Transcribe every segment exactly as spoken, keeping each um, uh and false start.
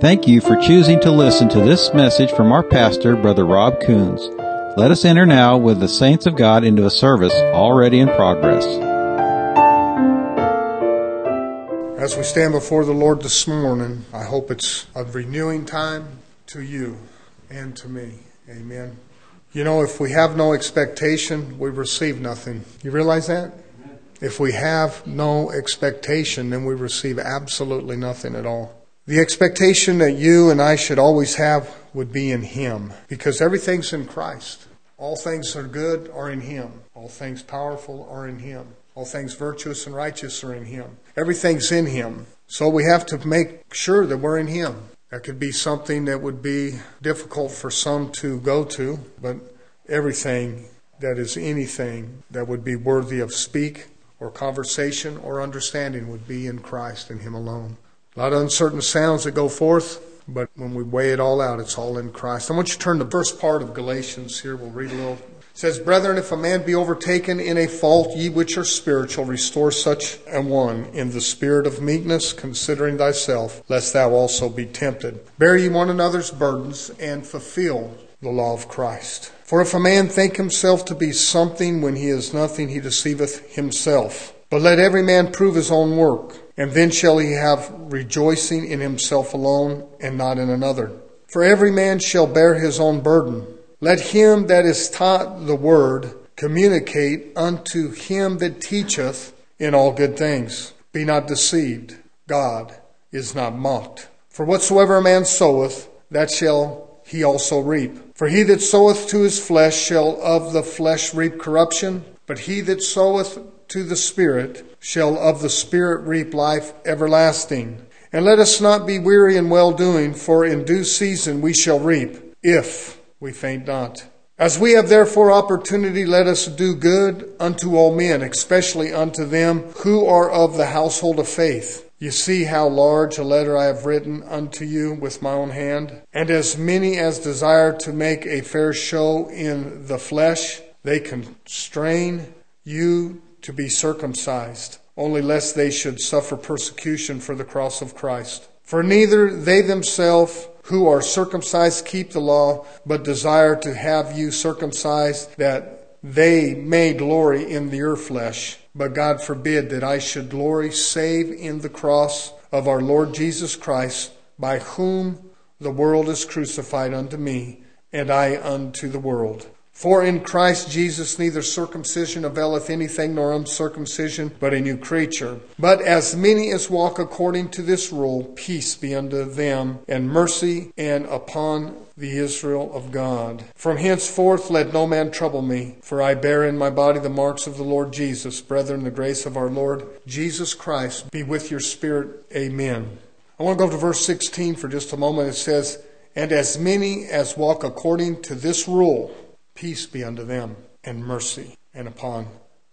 Thank you for choosing to listen to this message from our pastor, Brother Rob Coons. Let us enter now with the saints of God into a service already in progress. As we stand before the Lord this morning, I hope it's a renewing time to you and to me. Amen. You know, if we have no expectation, we receive nothing. You realize that? If we have no expectation, then we receive absolutely nothing at all. The expectation that you and I should always have would be in Him, because everything's in Christ. All things that are good are in Him. All things powerful are in Him. All things virtuous and righteous are in Him. Everything's in Him. So we have to make sure that we're in Him. That could be something that would be difficult for some to go to, but everything that is anything that would be worthy of speak or conversation or understanding would be in Christ and Him alone. A lot of uncertain sounds that go forth, but when we weigh it all out, it's all in Christ. I want you to turn to the first part of Galatians here. We'll read a little. It says, Brethren, if a man be overtaken in a fault, ye which are spiritual, restore such a one in the spirit of meekness, considering thyself, lest thou also be tempted. Bear ye one another's burdens, and fulfill the law of Christ. For if a man think himself to be something when he is nothing, he deceiveth himself. But let every man prove his own work, and then shall he have rejoicing in himself alone, and not in another. For every man shall bear his own burden. Let him that is taught the word communicate unto him that teacheth in all good things. Be not deceived. God is not mocked. For whatsoever a man soweth, that shall he also reap. For he that soweth to his flesh shall of the flesh reap corruption, but he that soweth to the Spirit shall of the Spirit reap life everlasting. And let us not be weary in well-doing, for in due season we shall reap, if we faint not. As we have therefore opportunity, let us do good unto all men, especially unto them who are of the household of faith. You see how large a letter I have written unto you with my own hand. And as many as desire to make a fair show in the flesh, they constrain you to be circumcised, only lest they should suffer persecution for the cross of Christ. For neither they themselves who are circumcised keep the law, but desire to have you circumcised, that they may glory in your flesh. But God forbid that I should glory save in the cross of our Lord Jesus Christ, by whom the world is crucified unto me, and I unto the world. For in Christ Jesus neither circumcision availeth anything, nor uncircumcision, but a new creature. But as many as walk according to this rule, peace be unto them, and mercy, and upon the Israel of God. From henceforth let no man trouble me, for I bear in my body the marks of the Lord Jesus. Brethren, the grace of our Lord Jesus Christ be with your spirit. Amen. I want to go to verse sixteen for just a moment. It says, And as many as walk according to this rule, peace be unto them, and mercy, and upon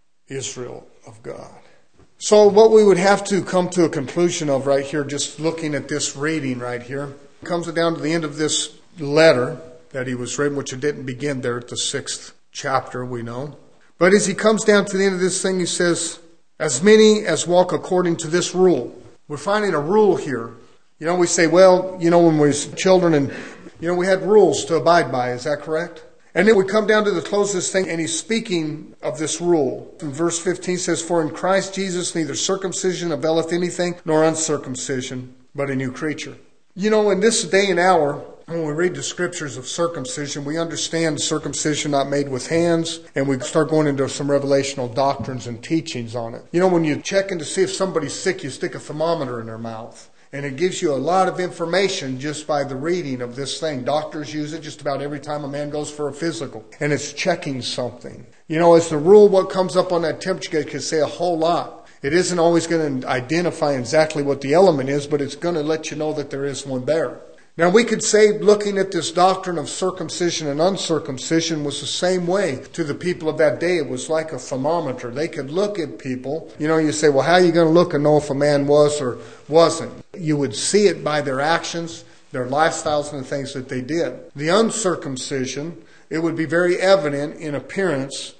Israel of God. So what we would have to come to a conclusion of right here, just looking at this reading right here, comes down to the end of this letter that he was written, which it didn't begin there at the sixth chapter, we know. But as he comes down to the end of this thing, he says, as many as walk according to this rule. We're finding a rule here. You know, we say, well, you know, when we were children and, you know, we had rules to abide by. Is that correct? And then we come down to the close of this thing, and he's speaking of this rule. In verse fifteen says, For in Christ Jesus neither circumcision availeth anything, nor uncircumcision, but a new creature. You know, in this day and hour, when we read the scriptures of circumcision, we understand circumcision not made with hands, and we start going into some revelational doctrines and teachings on it. You know, when you check in to see if somebody's sick, you stick a thermometer in their mouth. And it gives you a lot of information just by the reading of this thing. Doctors use it just about every time a man goes for a physical. And it's checking something. You know, as the rule, what comes up on that temperature gauge can say a whole lot. It isn't always going to identify exactly what the element is, but it's going to let you know that there is one there. Now, we could say looking at this doctrine of circumcision and uncircumcision was the same way to the people of that day. It was like a thermometer. They could look at people. You know, you say, well, how are you going to look and know if a man was or wasn't? You would see it by their actions, their lifestyles, and the things that they did. The uncircumcision, it would be very evident in appearance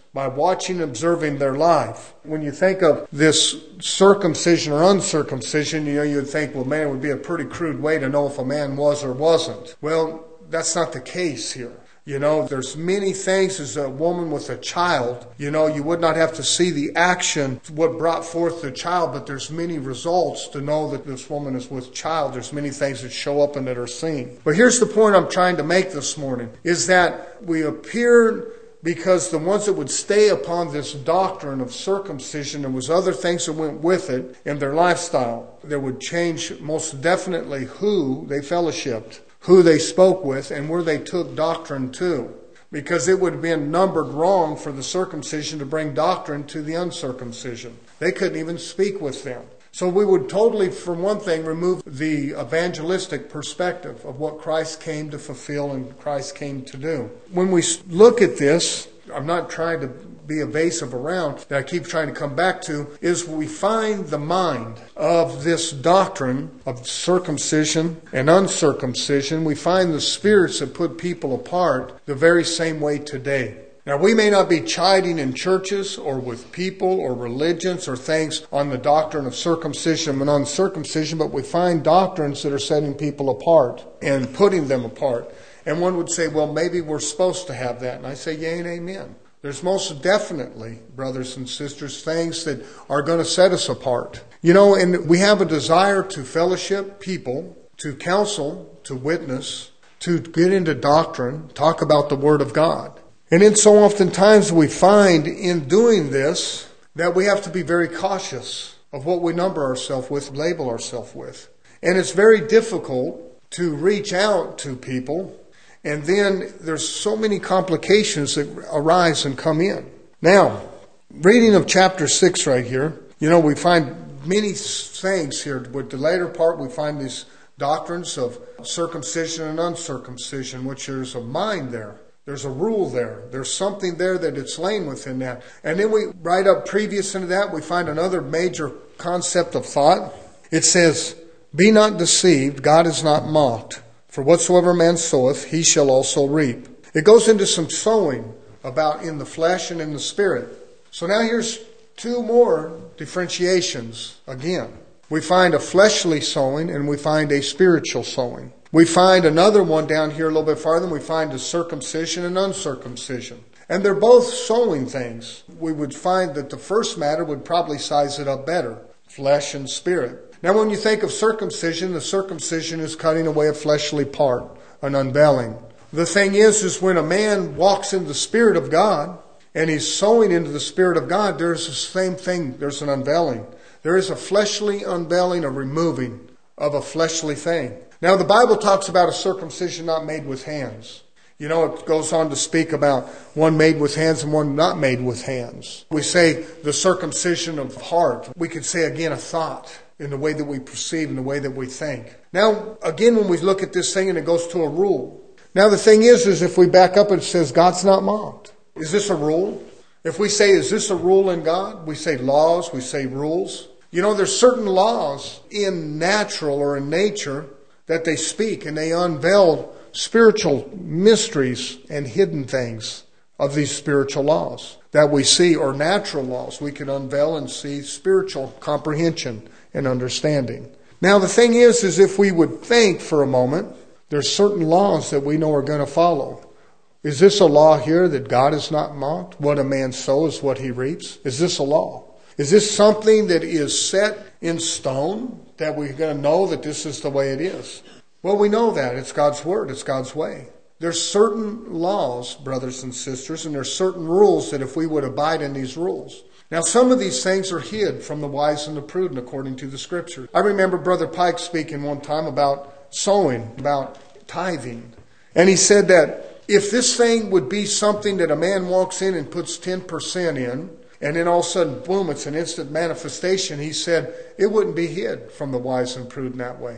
by watching and observing their life. When you think of this circumcision or uncircumcision, you know, you'd think, well, man, it would be a pretty crude way to know if a man was or wasn't. Well, that's not the case here. You know, there's many things as a woman with a child. You know, you would not have to see the action, what brought forth the child, but there's many results to know that this woman is with child. There's many things that show up and that are seen. But here's the point I'm trying to make this morning, is that we appear, because the ones that would stay upon this doctrine of circumcision, there was other things that went with it in their lifestyle that would change most definitely who they fellowshipped, who they spoke with, and where they took doctrine to. Because it would have been numbered wrong for the circumcision to bring doctrine to the uncircumcision. They couldn't even speak with them. So we would totally, for one thing, remove the evangelistic perspective of what Christ came to fulfill and Christ came to do. When we look at this, I'm not trying to be evasive around, that I keep trying to come back to, is we find the mind of this doctrine of circumcision and uncircumcision. We find the spirits that put people apart the very same way today. Now, we may not be chiding in churches or with people or religions or things on the doctrine of circumcision and uncircumcision, but we find doctrines that are setting people apart and putting them apart. And one would say, well, maybe we're supposed to have that. And I say, yea and amen. There's most definitely, brothers and sisters, things that are going to set us apart. You know, and we have a desire to fellowship people, to counsel, to witness, to get into doctrine, talk about the Word of God. And then so oftentimes we find in doing this that we have to be very cautious of what we number ourselves with, label ourselves with. And it's very difficult to reach out to people. And then there's so many complications that arise and come in. Now, reading of chapter six right here, you know, we find many things here. With the later part, we find these doctrines of circumcision and uncircumcision, which there's a mind there. There's a rule there. There's something there that it's laying within that. And then we, right up previous into that, we find another major concept of thought. It says, be not deceived, God is not mocked. For whatsoever man soweth, he shall also reap. It goes into some sowing about in the flesh and in the spirit. So now here's two more differentiations again. We find a fleshly sowing and we find a spiritual sowing. We find another one down here a little bit farther. We find a circumcision and uncircumcision. And they're both sowing things. We would find that the first matter would probably size it up better. Flesh and spirit. Now when you think of circumcision, the circumcision is cutting away a fleshly part, an unveiling. The thing is, is when a man walks in the Spirit of God and he's sowing into the Spirit of God, there's the same thing. There's an unveiling. There is a fleshly unveiling, a removing of a fleshly thing. Now the Bible talks about a circumcision not made with hands. You know, it goes on to speak about one made with hands and one not made with hands. We say the circumcision of heart. We could say again a thought in the way that we perceive, in the way that we think. Now, again, when we look at this thing and it goes to a rule. Now the thing is, is if we back up and it says God's not mocked. Is this a rule? If we say, is this a rule in God? We say laws, we say rules. You know, there's certain laws in natural or in nature that they speak and they unveil spiritual mysteries and hidden things of these spiritual laws that we see, or natural laws. We can unveil and see spiritual comprehension and understanding. Now the thing is, is if we would think for a moment, there's certain laws that we know are going to follow. Is this a law here that God is not mocked? What a man sows, what he reaps. Is this a law? Is this something that is set in stone that we're going to know that this is the way it is? Well, we know that. It's God's word. It's God's way. There's certain laws, brothers and sisters, and there's certain rules that if we would abide in these rules. Now, some of these things are hid from the wise and the prudent according to the Scripture. I remember Brother Pike speaking one time about sowing, about tithing. And he said that if this thing would be something that a man walks in and puts ten percent in, and then all of a sudden, boom, it's an instant manifestation, he said it wouldn't be hid from the wise and prudent that way.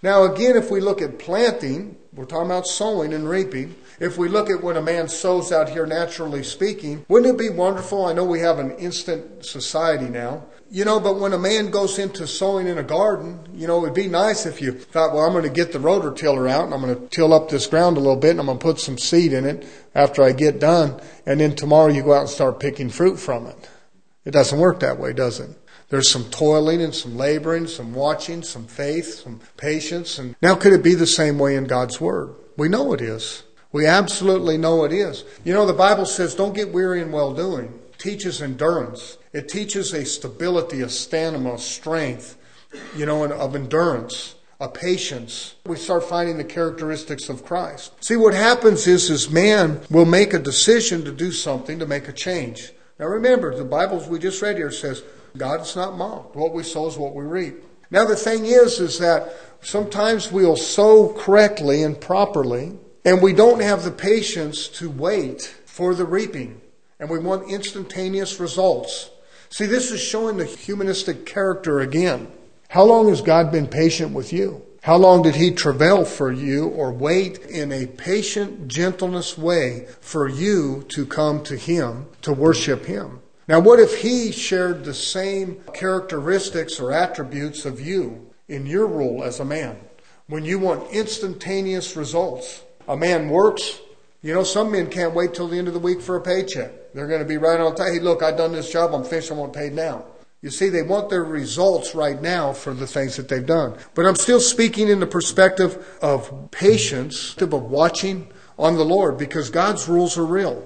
Now again, if we look at planting, we're talking about sowing and reaping. If we look at what a man sows out here, naturally speaking, wouldn't it be wonderful? I know we have an instant society now. You know, but when a man goes into sowing in a garden, you know, it'd be nice if you thought, well, I'm going to get the rototiller out and I'm going to till up this ground a little bit and I'm going to put some seed in it after I get done. And then tomorrow you go out and start picking fruit from it. It doesn't work that way, does it? There's some toiling and some laboring, some watching, some faith, some patience. And now could it be the same way in God's Word? We know it is. We absolutely know it is. You know, the Bible says, don't get weary in well-doing. It teaches endurance. It teaches a stability, a stamina, a strength, you know, of endurance, a patience. We start finding the characteristics of Christ. See, what happens is, is man will make a decision to do something, to make a change. Now remember, the Bible we just read here says, God is not mocked. What we sow is what we reap. Now the thing is, is that sometimes we'll sow correctly and properly, and we don't have the patience to wait for the reaping. And we want instantaneous results. See, this is showing the humanistic character again. How long has God been patient with you? How long did He travail for you or wait in a patient gentleness way for you to come to Him, to worship Him? Now, what if He shared the same characteristics or attributes of you in your role as a man? When you want instantaneous results, a man works. You know, some men can't wait till the end of the week for a paycheck. They're going to be right on time. Hey, look, I've done this job. I'm finished. I want paid now. You see, they want their results right now for the things that they've done. But I'm still speaking in the perspective of patience, of watching on the Lord, because God's rules are real.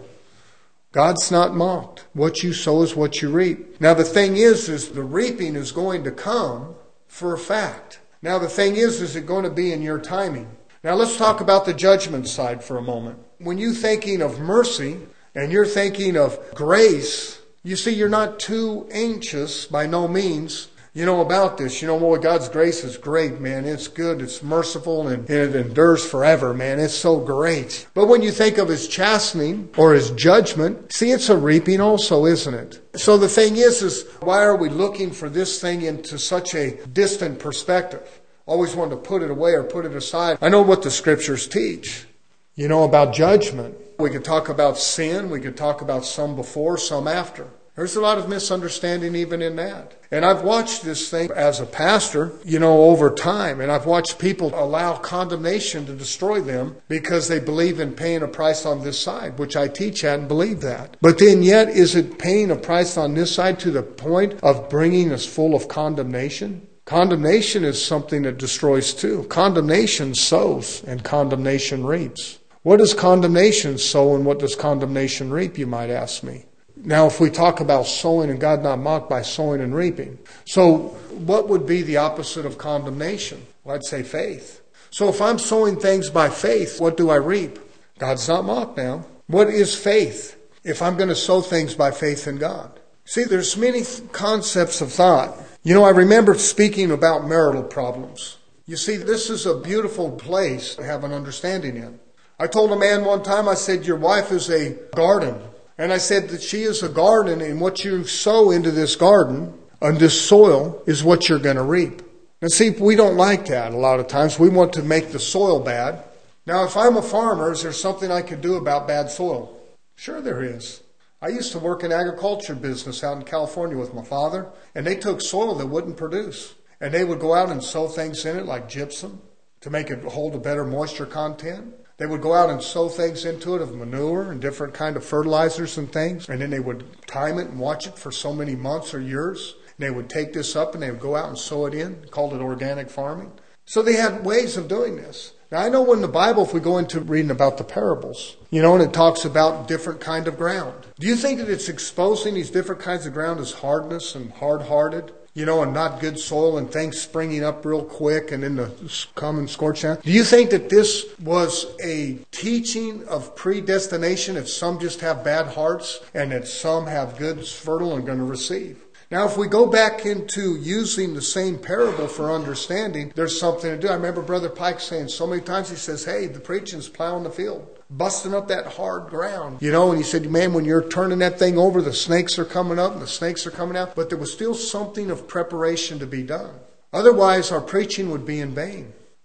God's not mocked. What you sow is what you reap. Now, the thing is, is the reaping is going to come for a fact. Now, the thing is, is it going to be in your timing? Now, let's talk about the judgment side for a moment. When you're thinking of mercy and you're thinking of grace, you see, you're not too anxious by no means, you know, about this. You know, boy, God's grace is great, man. It's good. It's merciful and it endures forever, man. It's so great. But when you think of His chastening or His judgment, see, it's a reaping also, isn't it? So the thing is, is why are we looking for this thing into such a distant perspective? Always wanted to put it away or put it aside. I know what the Scriptures teach, you know, about judgment. We could talk about sin. We could talk about some before, some after. There's a lot of misunderstanding even in that. And I've watched this thing as a pastor, you know, over time. And I've watched people allow condemnation to destroy them because they believe in paying a price on this side, which I teach at and believe that. But then yet, is it paying a price on this side to the point of bringing us full of condemnation? Condemnation is something that destroys too. Condemnation sows and condemnation reaps. What does condemnation sow and what does condemnation reap, you might ask me? Now, if we talk about sowing and God not mocked by sowing and reaping. So what would be the opposite of condemnation? Well, I'd say faith. So if I'm sowing things by faith, what do I reap? God's not mocked now. What is faith if I'm going to sow things by faith in God? See, there's many th- concepts of thought. You know, I remember speaking about marital problems. You see, this is a beautiful place to have an understanding in. I told a man one time, I said, your wife is a garden. And I said that she is a garden, and what you sow into this garden, and this soil, is what you're going to reap. Now see, we don't like that a lot of times. We want to make the soil bad. Now if I'm a farmer, is there something I could do about bad soil? Sure there is. I used to work in agriculture business out in California with my father, and they took soil that wouldn't produce. And they would go out and sow things in it like gypsum to make it hold a better moisture content. They would go out and sow things into it of manure and different kind of fertilizers and things. And then they would time it and watch it for so many months or years. And they would take this up and they would go out and sow it in. Called it organic farming. So they had ways of doing this. Now I know in the Bible, if we go into reading about the parables, you know, and it talks about different kind of ground. Do you think that it's exposing these different kinds of ground as hardness and hard-hearted? You know, and not good soil and things springing up real quick and then the common scorch down. Do you think that this was a teaching of predestination, that some just have bad hearts and that some have good, fertile, and going to receive? Now, if we go back into using the same parable for understanding, there's something to do. I remember Brother Pike saying so many times, he says, hey, the preaching's plowing the field, busting up that hard ground. You know, and he said, man, when you're turning that thing over, the snakes are coming up and the snakes are coming out. But there was still something of preparation to be done. Otherwise, our preaching would be in vain.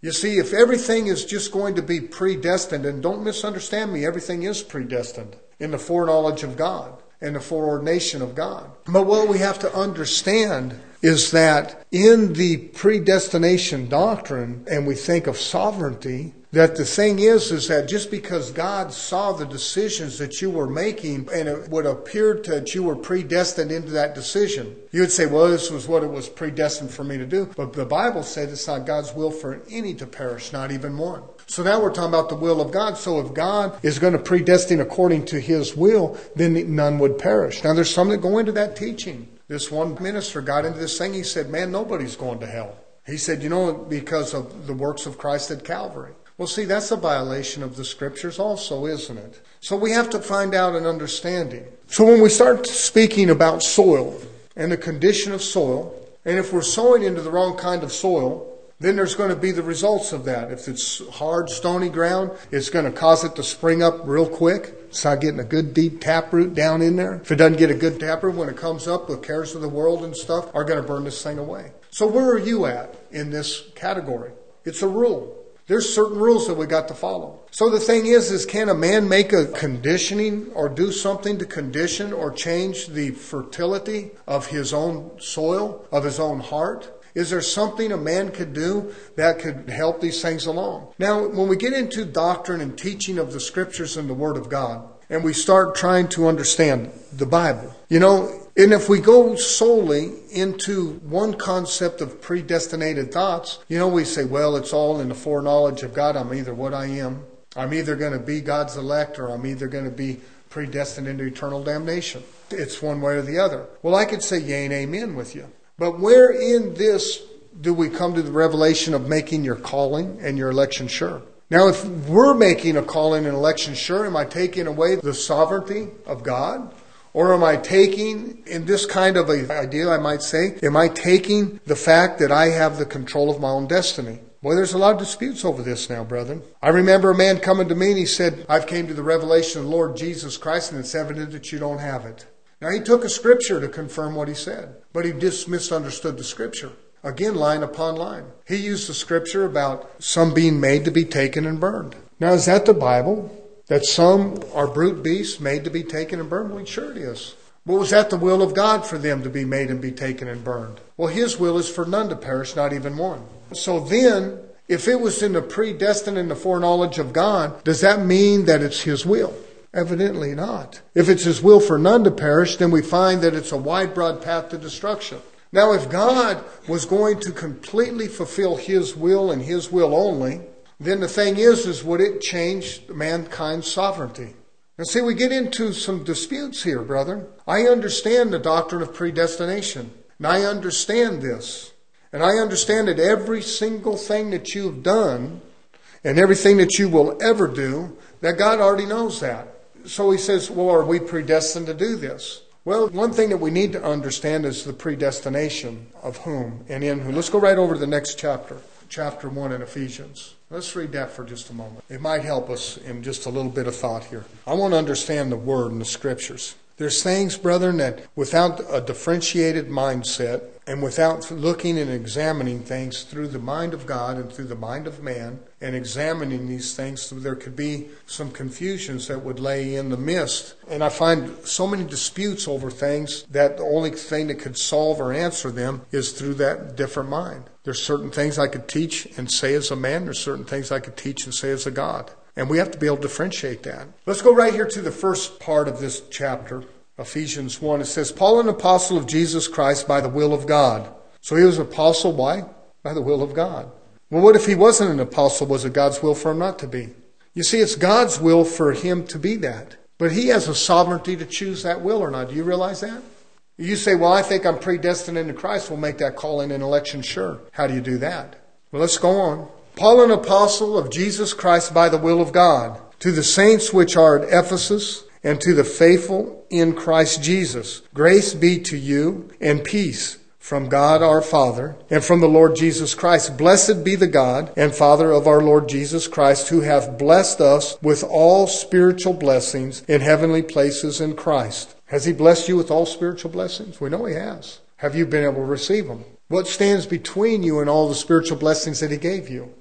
You see, if everything is just going to be predestined, and don't misunderstand me, everything is predestined in the foreknowledge of God and the foreordination of God. But what we have to understand is that in the predestination doctrine, and we think of sovereignty, that the thing is, is that just because God saw the decisions that you were making and it would appear to, that you were predestined into that decision, you would say, well, this was what it was predestined for me to do. But the Bible said it's not God's will for any to perish, not even one. So now we're talking about the will of God. So if God is going to predestine according to His will, then none would perish. Now there's some that go into that teaching. This one minister got into this thing. He said, man, nobody's going to hell. He said, you know, because of the works of Christ at Calvary. Well, see, that's a violation of the Scriptures also, isn't it? So we have to find out an understanding. So when we start speaking about soil and the condition of soil, and if we're sowing into the wrong kind of soil, then there's going to be the results of that. If it's hard, stony ground, it's going to cause it to spring up real quick. It's not getting a good deep taproot down in there. If it doesn't get a good taproot, when it comes up, the cares of the world and stuff are going to burn this thing away. So where are you at in this category? It's a rule. There's certain rules that we got to follow. So the thing is, is can a man make a conditioning or do something to condition or change the fertility of his own soil, of his own heart? Is there something a man could do that could help these things along? Now, when we get into doctrine and teaching of the Scriptures and the Word of God, and we start trying to understand the Bible, you know, and if we go solely into one concept of predestinated thoughts, you know, we say, well, it's all in the foreknowledge of God. I'm either what I am. I'm either going to be God's elect, or I'm either going to be predestined into eternal damnation. It's one way or the other. Well, I could say yea and amen with you. But where in this do we come to the revelation of making your calling and your election sure? Now, if we're making a calling and election sure, am I taking away the sovereignty of God? Or am I taking, in this kind of an idea, I might say, am I taking the fact that I have the control of my own destiny? Boy, there's a lot of disputes over this now, brethren. I remember a man coming to me and he said, I've came to the revelation of the Lord Jesus Christ, and it's evident that you don't have it. Now, he took a scripture to confirm what he said, but he just misunderstood the scripture. Again, line upon line. He used the scripture about some being made to be taken and burned. Now, is that the Bible? That some are brute beasts made to be taken and burned? Well, sure it is. But was that the will of God for them to be made and be taken and burned? Well, His will is for none to perish, not even one. So then, if it was in the predestined and the foreknowledge of God, does that mean that it's His will? Evidently not. If it's His will for none to perish, then we find that it's a wide, broad path to destruction. Now, if God was going to completely fulfill His will and His will only, then the thing is, is would it change mankind's sovereignty? Now see, we get into some disputes here, brother. I understand the doctrine of predestination. And I understand this. And I understand that every single thing that you've done and everything that you will ever do, that God already knows that. So He says, well, are we predestined to do this? Well, one thing that we need to understand is the predestination of whom and in whom. Let's go right over to the next chapter, chapter one in Ephesians. Let's read that for just a moment. It might help us in just a little bit of thought here. I want to understand the Word and the Scriptures. There's things, brethren, that without a differentiated mindset and without looking and examining things through the mind of God and through the mind of man and examining these things, there could be some confusions that would lay in the midst. And I find so many disputes over things that the only thing that could solve or answer them is through that different mind. There's certain things I could teach and say as a man. There's certain things I could teach and say as a God. And we have to be able to differentiate that. Let's go right here to the first part of this chapter, Ephesians one. It says, Paul, an apostle of Jesus Christ by the will of God. So he was an apostle, why? By the will of God. Well, what if he wasn't an apostle? Was it God's will for him not to be? You see, it's God's will for him to be that. But he has a sovereignty to choose that will or not. Do you realize that? You say, well, I think I'm predestined into Christ. We'll make that calling and election sure. How do you do that? Well, let's go on. Paul, an apostle of Jesus Christ by the will of God, to the saints which are at Ephesus, and to the faithful in Christ Jesus, grace be to you and peace from God our Father and from the Lord Jesus Christ. Blessed be the God and Father of our Lord Jesus Christ, who hath blessed us with all spiritual blessings in heavenly places in Christ. Has He blessed you with all spiritual blessings? We know He has. Have you been able to receive them? What stands between you and all the spiritual blessings that He gave you?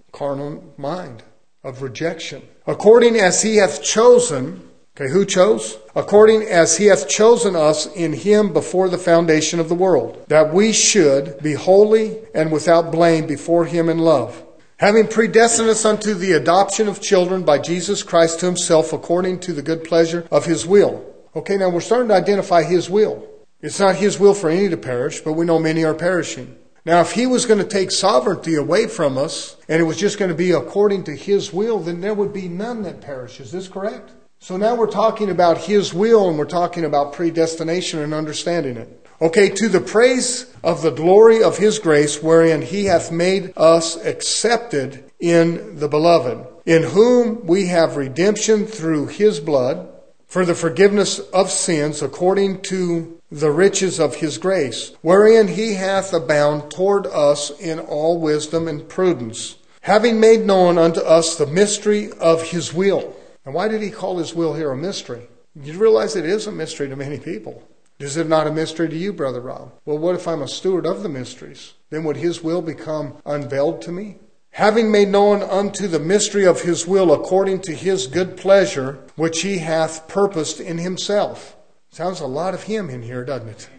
carnal mind of rejection. According as he hath chosen, okay, who chose? According as he hath chosen us in him before the foundation of the world, that we should be holy and without blame before him in love, having predestined us unto the adoption of children by Jesus Christ to himself, according to the good pleasure of his will. Okay, now we're starting to identify his will. It's not his will for any to perish, but we know many are perishing. Now, if he was going to take sovereignty away from us, and it was just going to be according to his will, then there would be none that perish. Is this correct? So now we're talking about his will, and we're talking about predestination and understanding it. Okay, to the praise of the glory of his grace, wherein he hath made us accepted in the beloved, in whom we have redemption through his blood, for the forgiveness of sins, according to the riches of his grace, wherein he hath abounded toward us in all wisdom and prudence, having made known unto us the mystery of his will. And why did he call his will here a mystery? You realize it is a mystery to many people. Is it not a mystery to you, Brother Rob? Well, what if I'm a steward of the mysteries? Then would his will become unveiled to me? Having made known unto the mystery of his will, according to his good pleasure, which he hath purposed in himself. Sounds a lot of him in here, doesn't it?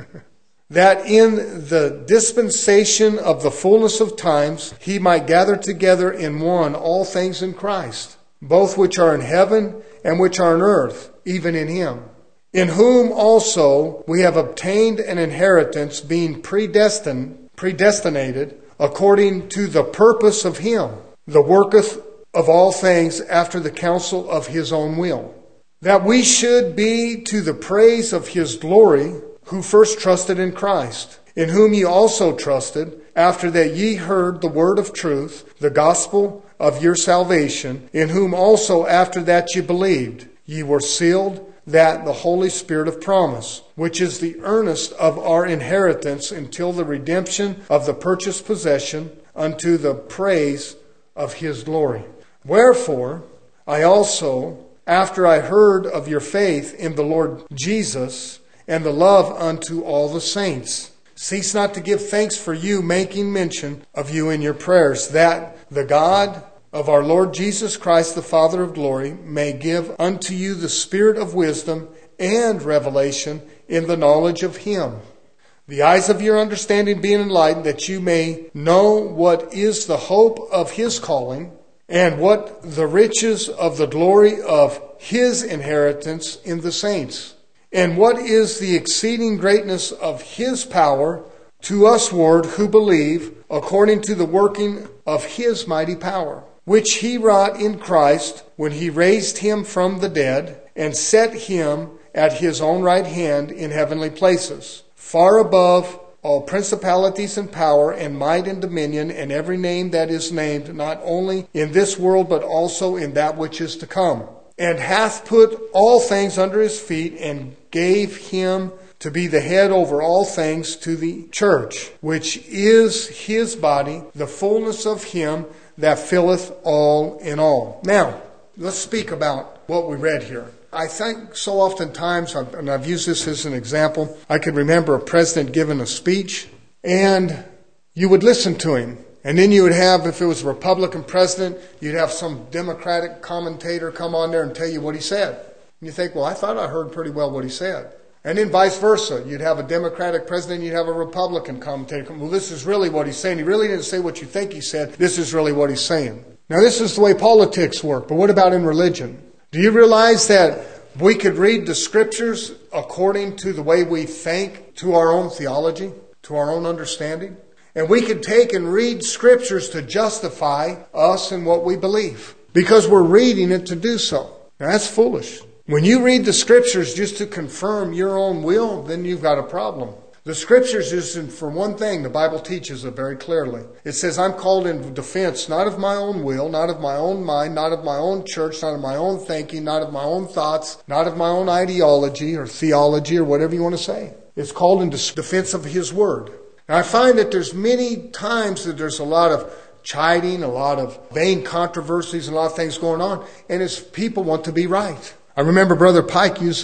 That in the dispensation of the fullness of times, he might gather together in one all things in Christ, both which are in heaven and which are in earth, even in him. In whom also we have obtained an inheritance, being predestined, predestinated, according to the purpose of him, that worketh of all things after the counsel of his own will, that we should be to the praise of his glory, who first trusted in Christ, in whom ye also trusted, after that ye heard the word of truth, the gospel of your salvation, in whom also after that ye believed, ye were sealed, that the Holy Spirit of promise, which is the earnest of our inheritance until the redemption of the purchased possession, unto the praise of his glory. Wherefore, I also, after I heard of your faith in the Lord Jesus, and the love unto all the saints, cease not to give thanks for you, making mention of you in your prayers, that the God of our Lord Jesus Christ, the Father of glory, may give unto you the spirit of wisdom and revelation in the knowledge of him, the eyes of your understanding being enlightened, that you may know what is the hope of his calling, and what the riches of the glory of his inheritance in the saints, and what is the exceeding greatness of his power to usward who believe, according to the working of his mighty power, which he wrought in Christ when he raised him from the dead and set him at his own right hand in heavenly places, far above all principalities and power and might and dominion and every name that is named, not only in this world but also in that which is to come, and hath put all things under his feet, and gave him to be the head over all things to the church, which is his body, the fullness of him that filleth all in all. Now, let's speak about what we read here. I think so oftentimes, and I've used this as an example, I can remember a president giving a speech, and you would listen to him. And then you would have, if it was a Republican president, you'd have some Democratic commentator come on there and tell you what he said. And you think, well, I thought I heard pretty well what he said. And then vice versa. You'd have a Democratic president, you'd have a Republican commentator come, well, this is really what he's saying. He really didn't say what you think he said. This is really what he's saying. Now, this is the way politics work, but what about in religion? Do you realize that we could read the scriptures according to the way we think, to our own theology, to our own understanding? And we could take and read scriptures to justify us and what we believe, because we're reading it to do so. Now, that's foolish. When you read the scriptures just to confirm your own will, then you've got a problem. The scriptures is, for one thing, the Bible teaches it very clearly. It says, I'm called in defense not of my own will, not of my own mind, not of my own church, not of my own thinking, not of my own thoughts, not of my own ideology or theology or whatever you want to say. It's called in defense of his word. Now, I find that there's many times that there's a lot of chiding, a lot of vain controversies, and a lot of things going on, and it's people want to be right. I remember Brother Pike using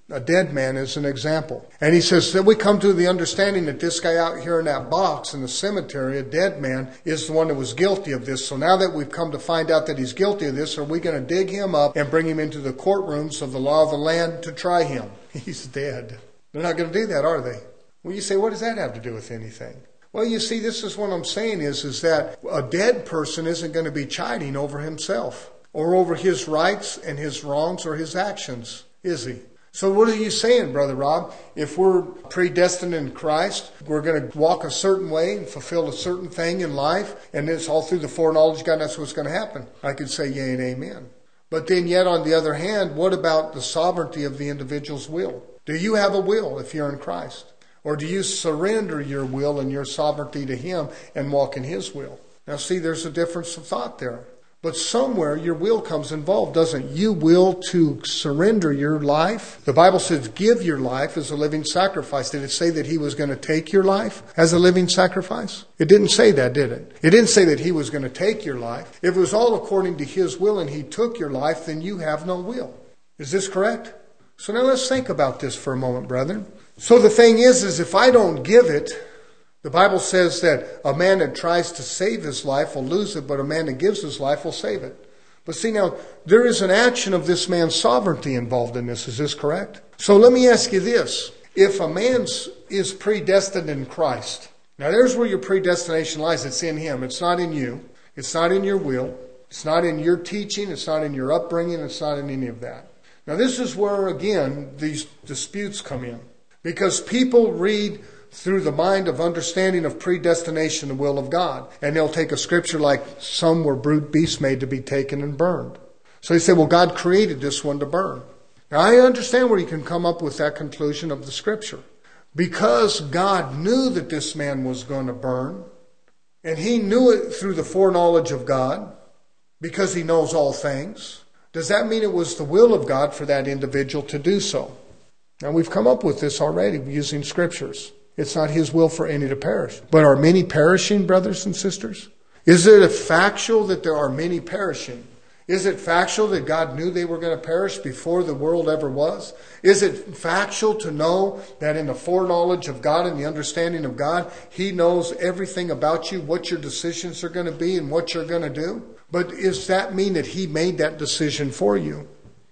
a dead man as an example. And he says that we come to the understanding that this guy out here in that box in the cemetery, a dead man, is the one that was guilty of this. So now that we've come to find out that he's guilty of this, are we going to dig him up and bring him into the courtrooms of the law of the land to try him? He's dead. They're not going to do that, are they? Well, you say, what does that have to do with anything? Well, you see, this is what I'm saying is, is that a dead person isn't going to be chiding over himself or over his rights and his wrongs or his actions, is he? So what are you saying, Brother Rob? If we're predestined in Christ, we're going to walk a certain way and fulfill a certain thing in life, and it's all through the foreknowledge of God, that's what's going to happen. I could say yea and amen. But then yet on the other hand, what about the sovereignty of the individual's will? Do you have a will if you're in Christ? Or do you surrender your will and your sovereignty to Him and walk in His will? Now see, there's a difference of thought there. But somewhere your will comes involved, doesn't it? You will to surrender your life. The Bible says give your life as a living sacrifice. Did it say that He was going to take your life as a living sacrifice? It didn't say that, did it? It didn't say that He was going to take your life. If it was all according to His will and He took your life, then you have no will. Is this correct? So now let's think about this for a moment, brethren. So the thing is, is if I don't give it, the Bible says that a man that tries to save his life will lose it, but a man that gives his life will save it. But see now, there is an action of this man's sovereignty involved in this. Is this correct? So let me ask you this. If a man is predestined in Christ, now there's where your predestination lies. It's in Him. It's not in you. It's not in your will. It's not in your teaching. It's not in your upbringing. It's not in any of that. Now this is where, again, these disputes come in. Because people read through the mind of understanding of predestination, the will of God. And they'll take a scripture like, some were brute beasts made to be taken and burned. So they say, well, God created this one to burn. Now I understand where you can come up with that conclusion of the scripture. Because God knew that this man was going to burn, and He knew it through the foreknowledge of God, because He knows all things, does that mean it was the will of God for that individual to do so? Now we've come up with this already using scriptures. It's not His will for any to perish. But are many perishing, brothers and sisters? Is it a factual that there are many perishing? Is it factual that God knew they were going to perish before the world ever was? Is it factual to know that in the foreknowledge of God and the understanding of God, He knows everything about you, what your decisions are going to be and what you're going to do? But does that mean that He made that decision for you?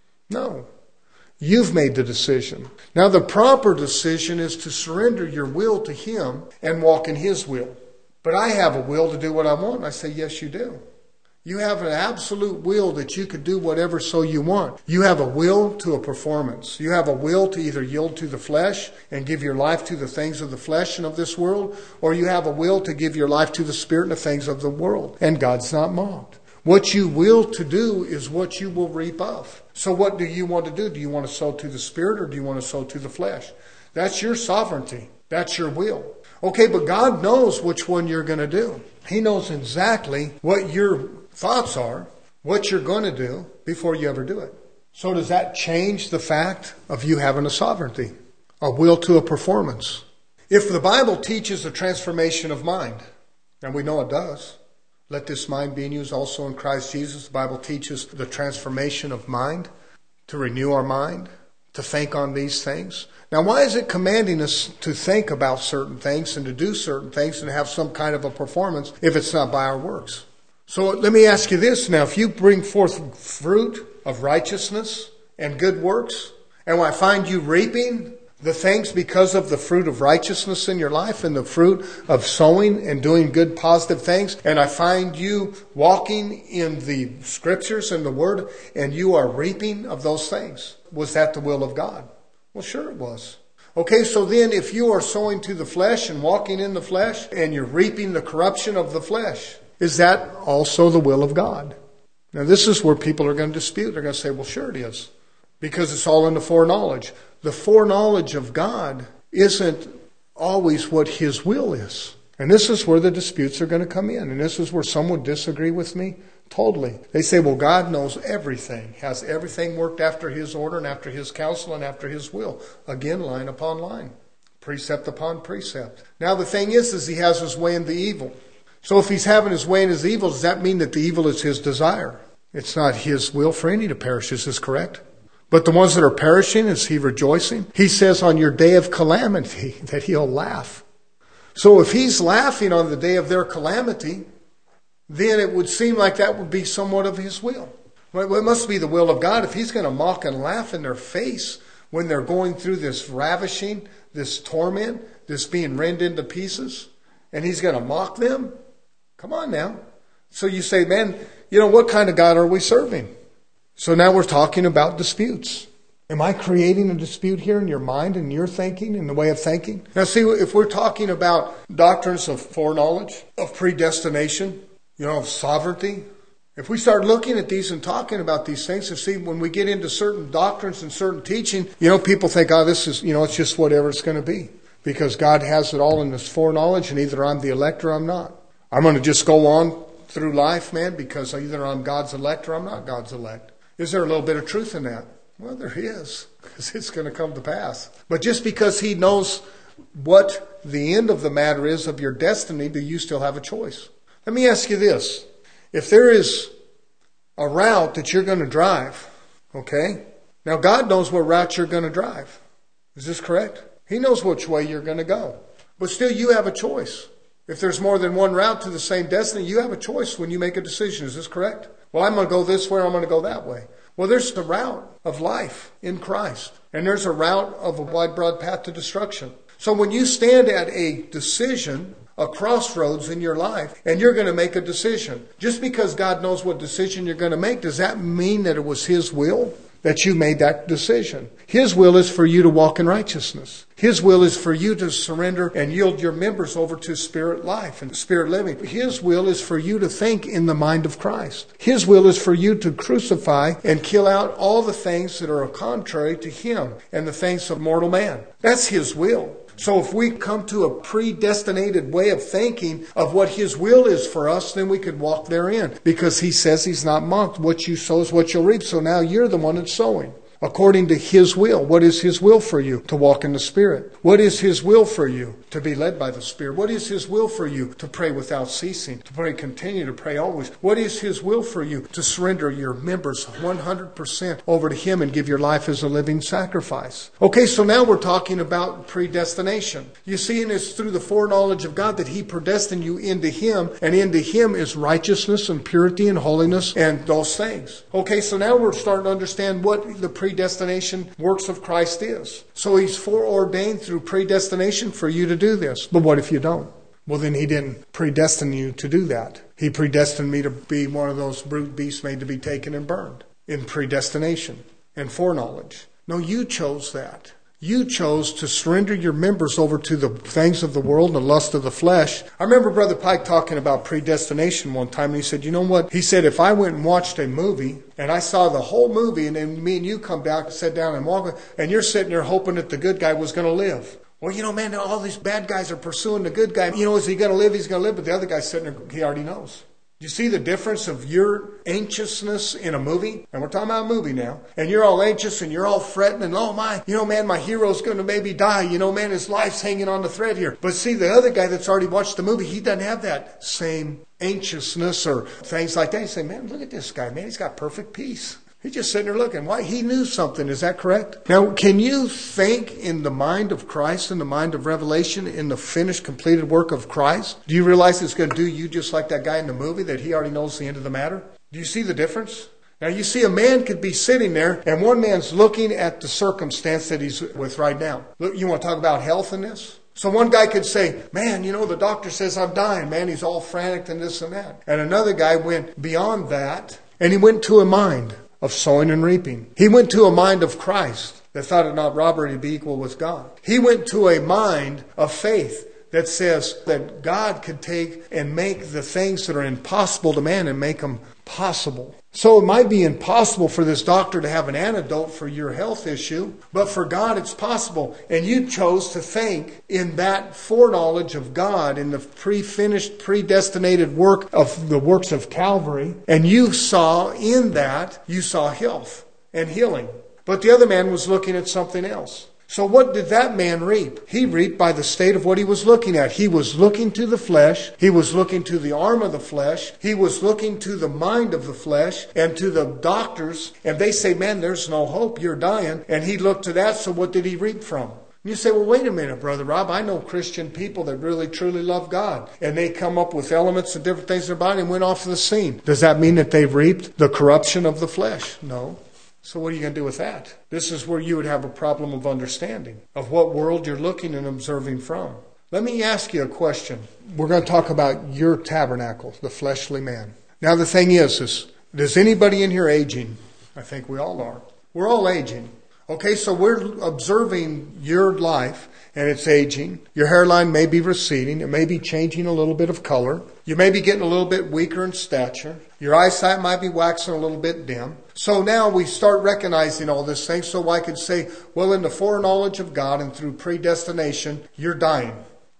No. You've made the decision. Now the proper decision is to surrender your will to Him and walk in His will. But I have a will to do what I want. And I say, yes, you do. You have an absolute will that you could do whatever so you want. You have a will to a performance. You have a will to either yield to the flesh and give your life to the things of the flesh and of this world, or you have a will to give your life to the Spirit and the things of the world. And God's not mocked. What you will to do is what you will reap of. So what do you want to do? Do you want to sow to the Spirit or do you want to sow to the flesh? That's your sovereignty. That's your will. Okay, but God knows which one you're going to do. He knows exactly what your thoughts are, what you're going to do before you ever do it. So does that change the fact of you having a sovereignty, a will to a performance? If the Bible teaches a transformation of mind, and we know it does, let this mind be in you also in Christ Jesus. The Bible teaches the transformation of mind, to renew our mind, to think on these things. Now, why is it commanding us to think about certain things and to do certain things and have some kind of a performance if it's not by our works? So let me ask you this now. If you bring forth fruit of righteousness and good works, and I find you reaping the things because of the fruit of righteousness in your life and the fruit of sowing and doing good positive things, and I find you walking in the scriptures and the word and you are reaping of those things, was that the will of God? Well, sure it was. Okay, so then if you are sowing to the flesh and walking in the flesh and you're reaping the corruption of the flesh, is that also the will of God? Now this is where people are going to dispute. They're going to say, well, sure it is. Because it's all in the foreknowledge. The foreknowledge of God isn't always what His will is. And this is where the disputes are going to come in. And this is where some would disagree with me totally. They say, well, God knows everything, has everything worked after His order and after His counsel and after His will. Again, line upon line, precept upon precept. Now the thing is, is He has His way in the evil. So if He's having His way in His evil, does that mean that the evil is His desire? It's not His will for any to perish. Is this correct? But the ones that are perishing, is he rejoicing? He says on your day of calamity that he'll laugh. So if he's laughing on the day of their calamity, then it would seem like that would be somewhat of his will. Well, it must be the will of God if he's going to mock and laugh in their face when they're going through this ravishing, this torment, this being rent into pieces, and he's going to mock them. Come on now. So you say, man, you know, what kind of God are we serving? So now we're talking about disputes. Am I creating a dispute here in your mind and your thinking, in the way of thinking? Now see, if we're talking about doctrines of foreknowledge, of predestination, you know, of sovereignty, if we start looking at these and talking about these things, and see, when we get into certain doctrines and certain teaching, you know, people think, oh, this is, you know, it's just whatever it's going to be. Because God has it all in His foreknowledge, and either I'm the elect or I'm not. I'm going to just go on through life, man, because either I'm God's elect or I'm not God's elect. Is there a little bit of truth in that? Well, there is, because it's going to come to pass. But just because He knows what the end of the matter is of your destiny, do you still have a choice? Let me ask you this. If there is a route that you're going to drive, okay? Now, God knows what route you're going to drive. Is this correct? He knows which way you're going to go. But still, you have a choice. If there's more than one route to the same destiny, you have a choice when you make a decision. Is this correct? Well, I'm going to go this way or I'm going to go that way. Well, there's the route of life in Christ. And there's a route of a wide, broad path to destruction. So when you stand at a decision, a crossroads in your life, and you're going to make a decision, just because God knows what decision you're going to make, does that mean that it was His will that you made that decision? His will is for you to walk in righteousness. His will is for you to surrender and yield your members over to spirit life and spirit living. His will is for you to think in the mind of Christ. His will is for you to crucify and kill out all the things that are contrary to Him and the things of mortal man. That's His will. So if we come to a predestinated way of thinking of what His will is for us, then we could walk therein. Because He says He's not mocked. What you sow is what you'll reap. So now you're the one that's sowing. According to His will. What is His will for you? To walk in the Spirit. What is His will for you? To be led by the Spirit. What is His will for you? To pray without ceasing. To pray, continue to pray always. What is His will for you? To surrender your members one hundred percent over to Him and give your life as a living sacrifice. Okay, so now we're talking about predestination. You see, and it's through the foreknowledge of God that He predestined you into Him, and into Him is righteousness and purity and holiness and those things. Okay, so now we're starting to understand what the predestination works of Christ is. So He's foreordained through predestination for you to do this. But what if you don't? Well, then He didn't predestine you to do that. He predestined me to be one of those brute beasts made to be taken and burned in predestination and foreknowledge. No, you chose that. You chose to surrender your members over to the things of the world and the lust of the flesh. I remember Brother Pike talking about predestination one time, and he said, you know what? He said, if I went and watched a movie, and I saw the whole movie, and then me and you come back, sit down and walk, and you're sitting there hoping that the good guy was going to live. Well, you know, man, all these bad guys are pursuing the good guy. You know, is he going to live? He's going to live. But the other guy's sitting there, he already knows. You see the difference of your anxiousness in a movie? And we're talking about a movie now. And you're all anxious and you're all fretting and, oh my, you know, man, my hero's going to maybe die. You know, man, his life's hanging on the thread here. But see, the other guy that's already watched the movie, he doesn't have that same anxiousness or things like that. You say, man, look at this guy, man, he's got perfect peace. He's just sitting there looking. Why? He knew something. Is that correct? Now, can you think in the mind of Christ, in the mind of revelation, in the finished, completed work of Christ? Do you realize it's going to do you just like that guy in the movie, that he already knows the end of the matter? Do you see the difference? Now, you see, a man could be sitting there, and one man's looking at the circumstance that he's with right now. Look, you want to talk about health in this? So one guy could say, man, you know, the doctor says I'm dying. Man, he's all frantic and this and that. And another guy went beyond that, and he went to a mind of sowing and reaping. He went to a mind of Christ that thought it not robbery to be equal with God. He went to a mind of faith that says that God could take and make the things that are impossible to man and make them possible. So it might be impossible for this doctor to have an antidote for your health issue, but for God it's possible. And you chose to think in that foreknowledge of God, in the pre-finished, predestinated work of the works of Calvary, and you saw in that, you saw health and healing. But the other man was looking at something else. So what did that man reap? He reaped by the state of what he was looking at. He was looking to the flesh. He was looking to the arm of the flesh. He was looking to the mind of the flesh and to the doctors. And they say, man, there's no hope. You're dying. And he looked to that. So what did he reap from? You say, well, wait a minute, Brother Rob. I know Christian people that really, truly love God. And they come up with elements and different things in their body and went off the scene. Does that mean that they've reaped the corruption of the flesh? No. So what are you going to do with that? This is where you would have a problem of understanding of what world you're looking and observing from. Let me ask you a question. We're going to talk about your tabernacle, the fleshly man. Now the thing is, is is anybody in here aging? I think we all are. We're all aging. Okay, so we're observing your life and it's aging. Your hairline may be receding. It may be changing a little bit of color. You may be getting a little bit weaker in stature. Your eyesight might be waxing a little bit dim. So now we start recognizing all these things. So I could say, well, in the foreknowledge of God and through predestination, you're dying.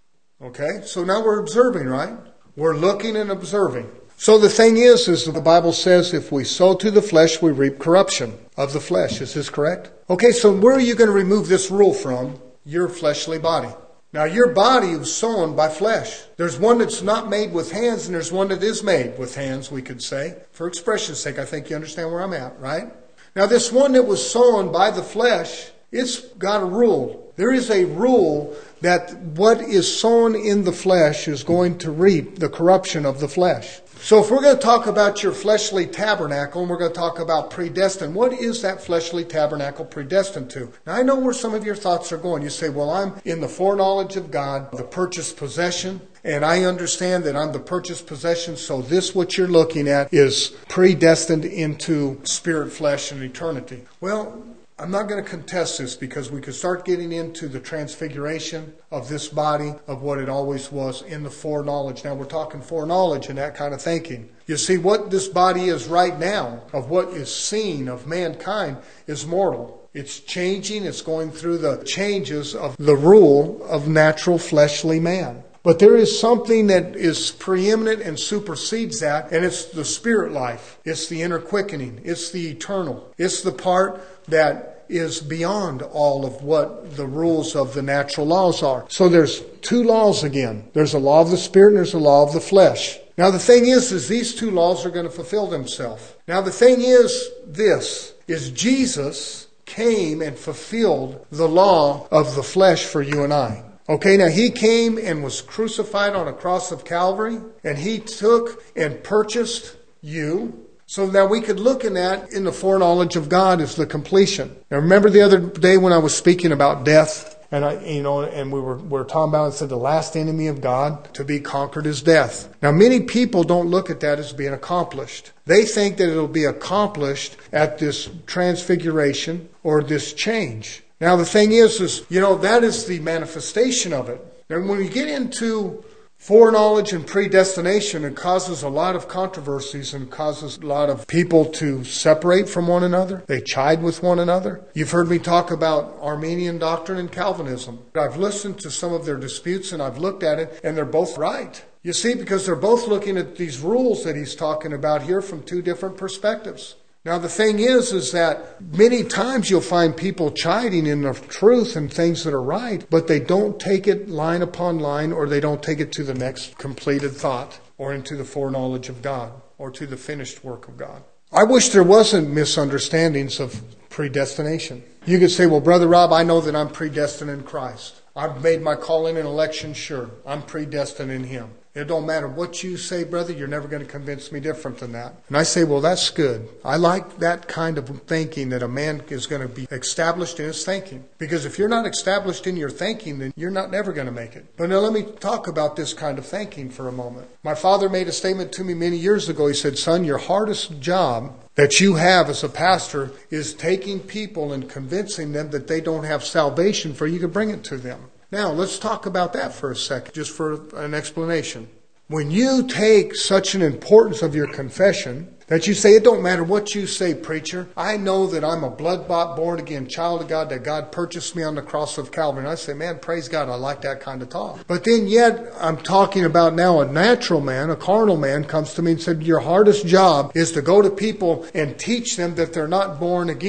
Okay, so now we're observing, right? We're looking and observing. So the thing is, is the Bible says if we sow to the flesh, we reap corruption of the flesh. Is this correct? Okay, so where are you going to remove this rule from? Your fleshly body. Now your body is sown by flesh. There's one that's not made with hands and there's one that is made with hands, we could say. For expression's sake, I think you understand where I'm at, right? Now this one that was sown by the flesh, it's got a rule. There is a rule that what is sown in the flesh is going to reap the corruption of the flesh. So if we're going to talk about your fleshly tabernacle and we're going to talk about predestined, what is that fleshly tabernacle predestined to? Now I know where some of your thoughts are going. You say, well, I'm in the foreknowledge of God, the purchased possession, and I understand that I'm the purchased possession, so this what you're looking at is predestined into spirit, flesh, and eternity. Well, I'm not going to contest this because we could start getting into the transfiguration of this body of what it always was in the foreknowledge. Now we're talking foreknowledge and that kind of thinking. You see, what this body is right now, of what is seen of mankind, is mortal. It's changing. It's going through the changes of the rule of natural fleshly man. But there is something that is preeminent and supersedes that, and it's the spirit life. It's the inner quickening. It's the eternal. It's the part that is beyond all of what the rules of the natural laws are. So there's two laws again. There's a law of the spirit and there's a law of the flesh. Now the thing is, is these two laws are going to fulfill themselves. Now the thing is this, is Jesus came and fulfilled the law of the flesh for you and I. Okay, now he came and was crucified on a cross of Calvary, and he took and purchased you. So now we could look in that in the foreknowledge of God as the completion. Now remember the other day when I was speaking about death, and I, you know, and we were we were talking about it, said the last enemy of God to be conquered is death. Now many people don't look at that as being accomplished. They think that it'll be accomplished at this transfiguration or this change. Now the thing is, is, you know, that is the manifestation of it. And when we get into foreknowledge and predestination, it causes a lot of controversies and causes a lot of people to separate from one another. They chide with one another. You've heard me talk about Arminian doctrine and Calvinism. I've listened to some of their disputes and I've looked at it, and they're both right. You see, because they're both looking at these rules that he's talking about here from two different perspectives. Now the thing is, is that many times you'll find people chiding in the truth and things that are right, but they don't take it line upon line, or they don't take it to the next completed thought, or into the foreknowledge of God, or to the finished work of God. I wish there wasn't misunderstandings of predestination. You could say, well, Brother Rob, I know that I'm predestined in Christ. I've made my calling and election sure. I'm predestined in Him. It don't matter what you say, brother, you're never going to convince me different than that. And I say, well, that's good. I like that kind of thinking, that a man is going to be established in his thinking. Because if you're not established in your thinking, then you're not never going to make it. But now let me talk about this kind of thinking for a moment. My father made a statement to me many years ago. He said, son, your hardest job that you have as a pastor is taking people and convincing them that they don't have salvation for you to bring it to them. Now, let's talk about that for a second, just for an explanation. When you take such an importance of your confession that you say, it don't matter what you say, preacher. I know that I'm a blood-bought, born-again child of God, that God purchased me on the cross of Calvary. And I say, man, praise God, I like that kind of talk. But then yet, I'm talking about now a natural man, a carnal man, comes to me and said, your hardest job is to go to people and teach them that they're not born again.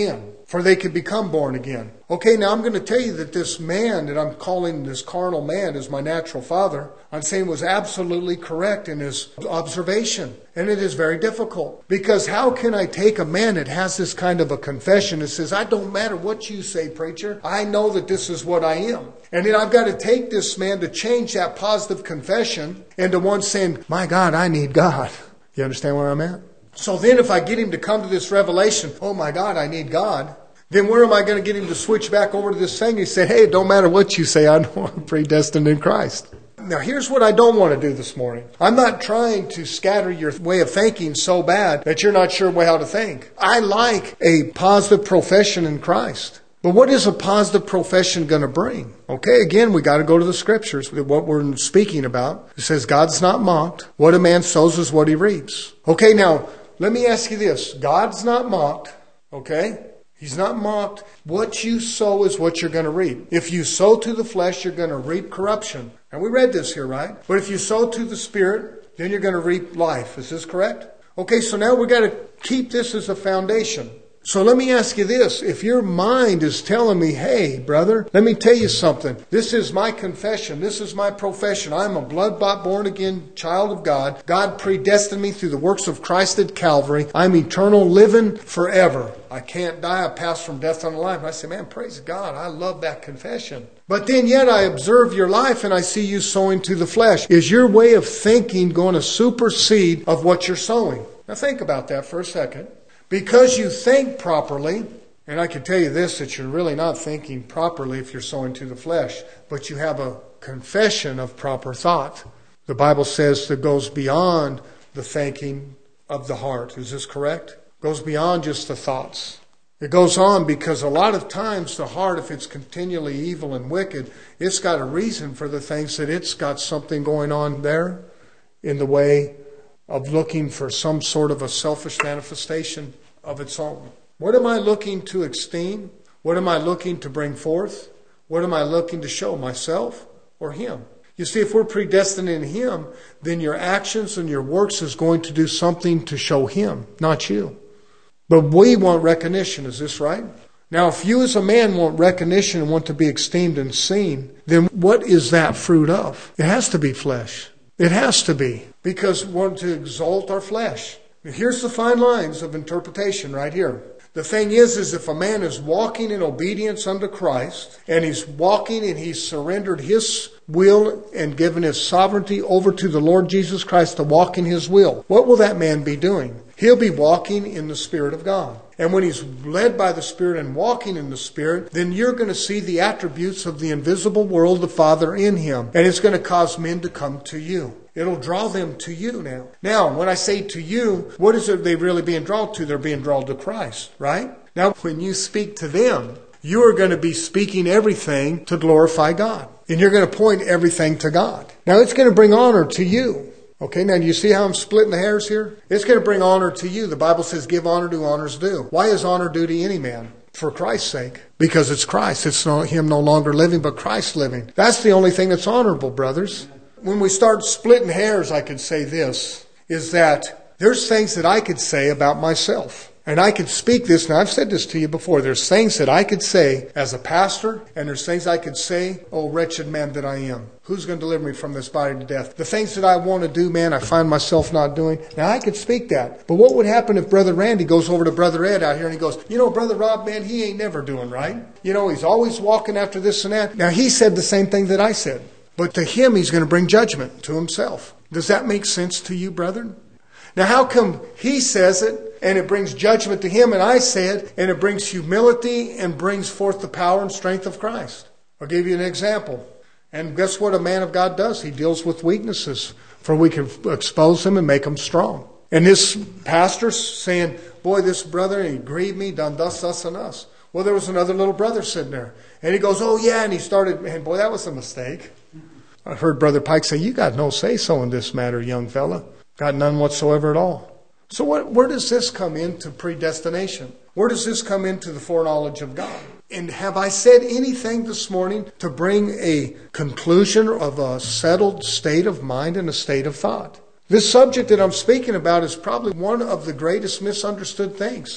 for they could become born again. Okay, now I'm going to tell you that this man that I'm calling this carnal man as my natural father, I'm saying was absolutely correct in his observation. And it is very difficult. Because how can I take a man that has this kind of a confession that says, I don't matter what you say, preacher. I know that this is what I am. And then I've got to take this man to change that positive confession into one saying, my God, I need God. You understand where I'm at? So then if I get him to come to this revelation, oh my God, I need God, then where am I going to get him to switch back over to this thing? He said, hey, it don't matter what you say, I know I'm predestined in Christ. Now here's what I don't want to do this morning. I'm not trying to scatter your way of thinking so bad that you're not sure how to think. I like a positive profession in Christ. But what is a positive profession going to bring? Okay, again, we got to go to the scriptures. What we're speaking about. It says God's not mocked. What a man sows is what he reaps. Okay, now, let me ask you this. God's not mocked. Okay? He's not mocked. What you sow is what you're going to reap. If you sow to the flesh, you're going to reap corruption. And we read this here, right? But if you sow to the Spirit, then you're going to reap life. Is this correct? Okay, so now we've got to keep this as a foundation. So let me ask you this. If your mind is telling me, hey, brother, let me tell you something. This is my confession. This is my profession. I'm a blood-bought, born-again child of God. God predestined me through the works of Christ at Calvary. I'm eternal, living forever. I can't die. I pass from death unto life. And I say, man, praise God. I love that confession. But then yet I observe your life and I see you sowing to the flesh. Is your way of thinking going to supersede of what you're sowing? Now think about that for a second. Because you think properly, and I can tell you this, that you're really not thinking properly if you're sowing to the flesh, but you have a confession of proper thought. The Bible says that goes beyond the thinking of the heart. Is this correct? Goes beyond just the thoughts. It goes on because a lot of times the heart, if it's continually evil and wicked, it's got a reason for the things that it's got something going on there in the way of looking for some sort of a selfish manifestation of its own. What am I looking to esteem? What am I looking to bring forth? What am I looking to show, myself or Him? You see, if we're predestined in Him, then your actions and your works is going to do something to show Him, not you. But we want recognition, is this right? Now, if you as a man want recognition and want to be esteemed and seen, then what is that fruit of? It has to be flesh. It has to be. Because we want to exalt our flesh. Here's the fine lines of interpretation right here. The thing is, is if a man is walking in obedience unto Christ, and he's walking and he's surrendered his will and given his sovereignty over to the Lord Jesus Christ to walk in His will, what will that man be doing? He'll be walking in the Spirit of God. And when he's led by the Spirit and walking in the Spirit, then you're going to see the attributes of the invisible world, the Father in him. And it's going to cause men to come to you. It'll draw them to you now. Now, when I say to you, what is it they really being drawn to? They're being drawn to Christ, right? Now, when you speak to them, you are going to be speaking everything to glorify God. And you're going to point everything to God. Now, it's going to bring honor to you. Okay, now do you see how I'm splitting the hairs here? It's going to bring honor to you. The Bible says give honor to honor's due. Why is honor due to any man? For Christ's sake. Because it's Christ. It's not Him no longer living, but Christ living. That's the only thing that's honorable, brothers. When we start splitting hairs, I could say this, is that there's things that I could say about myself. And I could speak this, and I've said this to you before. There's things that I could say as a pastor, and there's things I could say, oh, wretched man that I am. Who's going to deliver me from this body to death? The things that I want to do, man, I find myself not doing. Now, I could speak that. But what would happen if Brother Randy goes over to Brother Ed out here and he goes, you know, Brother Rob, man, he ain't never doing right. You know, he's always walking after this and that. Now, he said the same thing that I said. But to him, he's going to bring judgment to himself. Does that make sense to you, brethren? Now, how come he says it and it brings judgment to him and I say it and it brings humility and brings forth the power and strength of Christ? I'll give you an example. And guess what a man of God does? He deals with weaknesses for we can expose them and make them strong. And this pastor's saying, boy, this brother, he grieved me, done thus, thus, and us. Well, there was another little brother sitting there. And he goes, oh, yeah. And he started, man, boy, that was a mistake. I heard Brother Pike say, you got no say-so in this matter, young fella. Got none whatsoever at all. So what, where does this come into predestination? Where does this come into the foreknowledge of God? And have I said anything this morning to bring a conclusion of a settled state of mind and a state of thought? This subject that I'm speaking about is probably one of the greatest misunderstood things.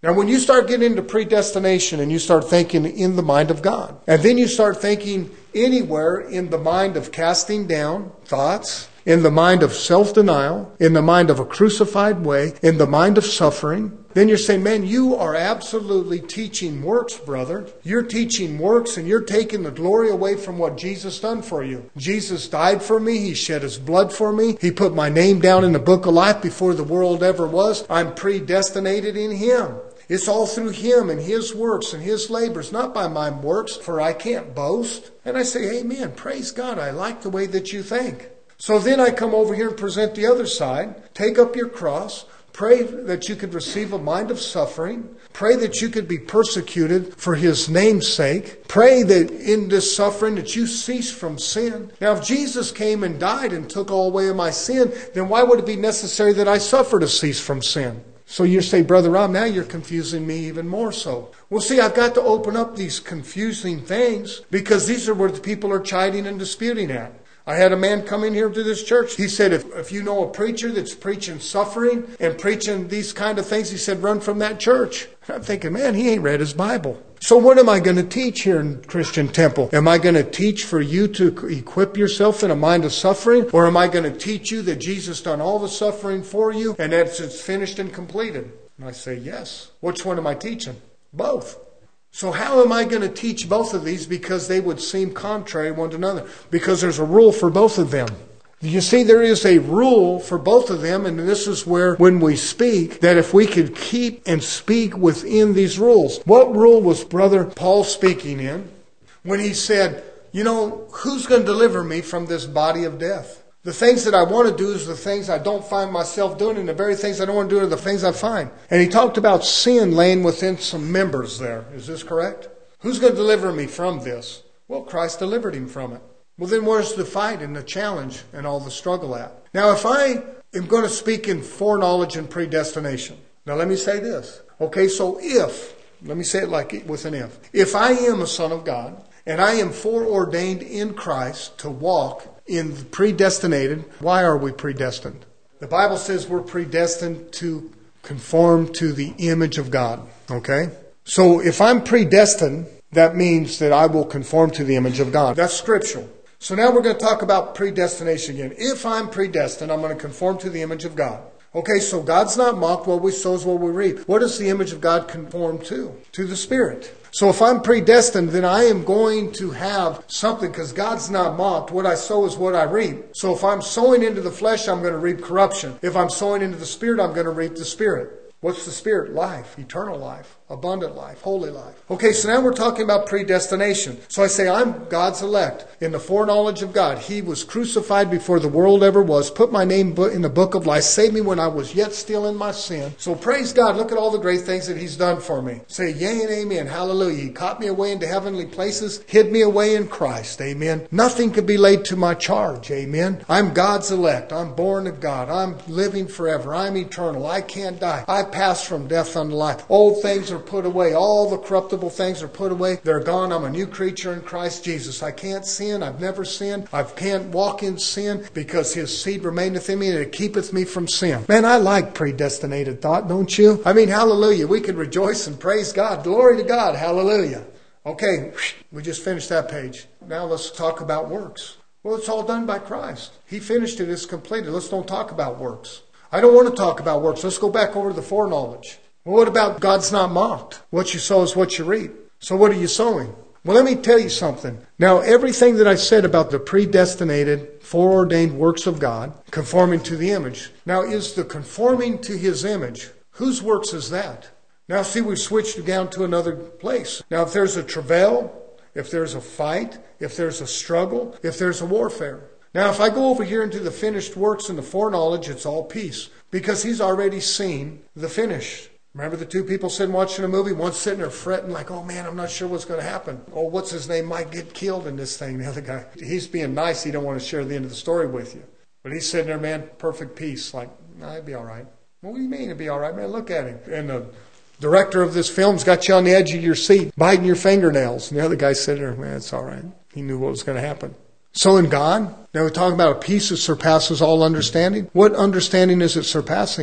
Now, when you start getting into predestination and you start thinking in the mind of God, and then you start thinking anywhere in the mind of casting down thoughts, in the mind of self-denial, in the mind of a crucified way, in the mind of suffering, then you're saying, man, you are absolutely teaching works, brother. You're teaching works and you're taking the glory away from what Jesus done for you. Jesus died for me. He shed His blood for me. He put my name down in the book of life before the world ever was. I'm predestinated in Him. It's all through Him and His works and His labors, not by my works, for I can't boast. And I say, amen, praise God. I like the way that you think. So then I come over here and present the other side. Take up your cross. Pray that you could receive a mind of suffering. Pray that you could be persecuted for His name's sake. Pray that in this suffering that you cease from sin. Now, if Jesus came and died and took all away of my sin, then why would it be necessary that I suffer to cease from sin? So you say, Brother Rob, now you're confusing me even more so. Well, see, I've got to open up these confusing things because these are where the people are chiding and disputing at. I had a man come in here to this church. He said, if, if you know a preacher that's preaching suffering and preaching these kind of things, he said, run from that church. And I'm thinking, man, he ain't read his Bible. So what am I going to teach here in Christian Temple? Am I going to teach for you to equip yourself in a mind of suffering? Or am I going to teach you that Jesus done all the suffering for you and that it's finished and completed? And I say, yes. Which one am I teaching? Both. So how am I going to teach both of these? Because they would seem contrary one to another. Because there's a rule for both of them. You see, there is a rule for both of them, and this is where, when we speak, that if we could keep and speak within these rules. What rule was Brother Paul speaking in when he said, you know, who's going to deliver me from this body of death? The things that I want to do is the things I don't find myself doing, and the very things I don't want to do are the things I find. And he talked about sin laying within some members there. Is this correct? Who's going to deliver me from this? Well, Christ delivered him from it. Well, then where's the fight and the challenge and all the struggle at? Now, if I am going to speak in foreknowledge and predestination, now let me say this. Okay, so if, let me say it like with an if. If I am a son of God, and I am foreordained in Christ to walk in the predestinated. Why are we predestined? The Bible says we're predestined to conform to the image of God. Okay? So if I'm predestined, that means that I will conform to the image of God. That's scriptural. So now we're going to talk about predestination again. If I'm predestined, I'm going to conform to the image of God. Okay, so God's not mocked. What we sow is what we reap. What does the image of God conform to? To the Spirit. So if I'm predestined, then I am going to have something, because God's not mocked. What I sow is what I reap. So if I'm sowing into the flesh, I'm going to reap corruption. If I'm sowing into the Spirit, I'm going to reap the Spirit. What's the Spirit? Life, eternal life, abundant life, holy life. Okay, so now we're talking about predestination. So I say I'm God's elect in the foreknowledge of God. He was crucified before the world ever was, put my name in the book of life, saved me when I was yet still in my sin. So praise God, look at all the great things that He's done for me. Say yea and amen, hallelujah. He caught me away into heavenly places, hid me away in Christ, amen. Nothing could be laid to my charge, amen. I'm God's elect. I'm born of God. I'm living forever. I'm eternal. I can't die. I pass from death unto life. Old things are put away. All the corruptible things are put away. They're gone. I'm a new creature in Christ Jesus. I can't sin. I've never sinned. I can't walk in sin because His seed remaineth in me and it keepeth me from sin. Man, I like predestinated thought, don't you? I mean, hallelujah. We can rejoice and praise God. Glory to God. Hallelujah. Okay, we just finished that page. Now let's talk about works. Well, it's all done by Christ. He finished it. It's completed. Let's don't talk about works. I don't want to talk about works. Let's go back over to the foreknowledge. Well, what about God's not mocked? What you sow is what you reap. So what are you sowing? Well, let me tell you something. Now, everything that I said about the predestinated, foreordained works of God, conforming to the image. Now, is the conforming to His image, whose works is that? Now, see, we've switched down to another place. Now, if there's a travail, if there's a fight, if there's a struggle, if there's a warfare. Now, if I go over here into the finished works and the foreknowledge, it's all peace. Because He's already seen the finish. Remember the two people sitting watching a movie? One's sitting there fretting like, oh man, I'm not sure what's going to happen. Oh, what's his name might get killed in this thing. The other guy, he's being nice. He don't want to share the end of the story with you. But he's sitting there, man, perfect peace. Like, nah, it'd be all right. Well, what do you mean it'd be all right, man? Look at him. And the director of this film's got you on the edge of your seat, biting your fingernails. And the other guy's sitting there, man, it's all right. He knew what was going to happen. So in God, now we're talking about a peace that surpasses all understanding. What understanding is it surpassing?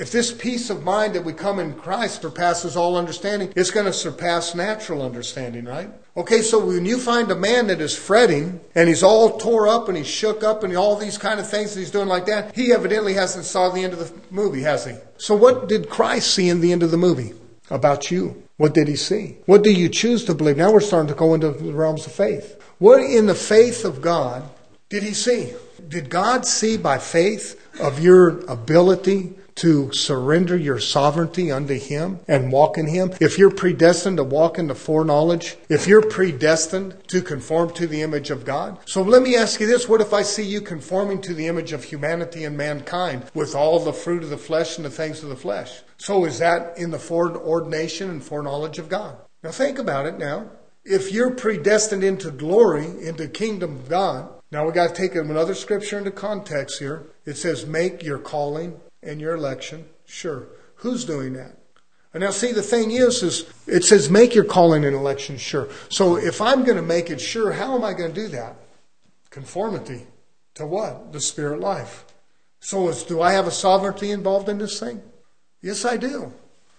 if this peace of mind that we come in Christ surpasses all understanding, it's going to surpass natural understanding, right? Okay, so when you find a man that is fretting and he's all tore up and he's shook up and all these kind of things that he's doing like that, he evidently hasn't saw the end of the movie, has he? So what did Christ see in the end of the movie about you? What did he see? What do you choose to believe? Now we're starting to go into the realms of faith. What in the faith of God did he see? Did God see by faith of your ability to surrender your sovereignty unto Him and walk in Him? If you're predestined to walk in the foreknowledge, if you're predestined to conform to the image of God. So let me ask you this. What if I see you conforming to the image of humanity and mankind with all the fruit of the flesh and the things of the flesh? So is that in the foreordination and foreknowledge of God? Now think about it now. If you're predestined into glory, into the kingdom of God, now we got to take another scripture into context here. It says, make your calling and your election sure. Who's doing that? And now see, the thing is, is it says make your calling and election sure. So if I'm going to make it sure, how am I going to do that? Conformity to what? The spirit life. So is, do I have a sovereignty involved in this thing? Yes, I do.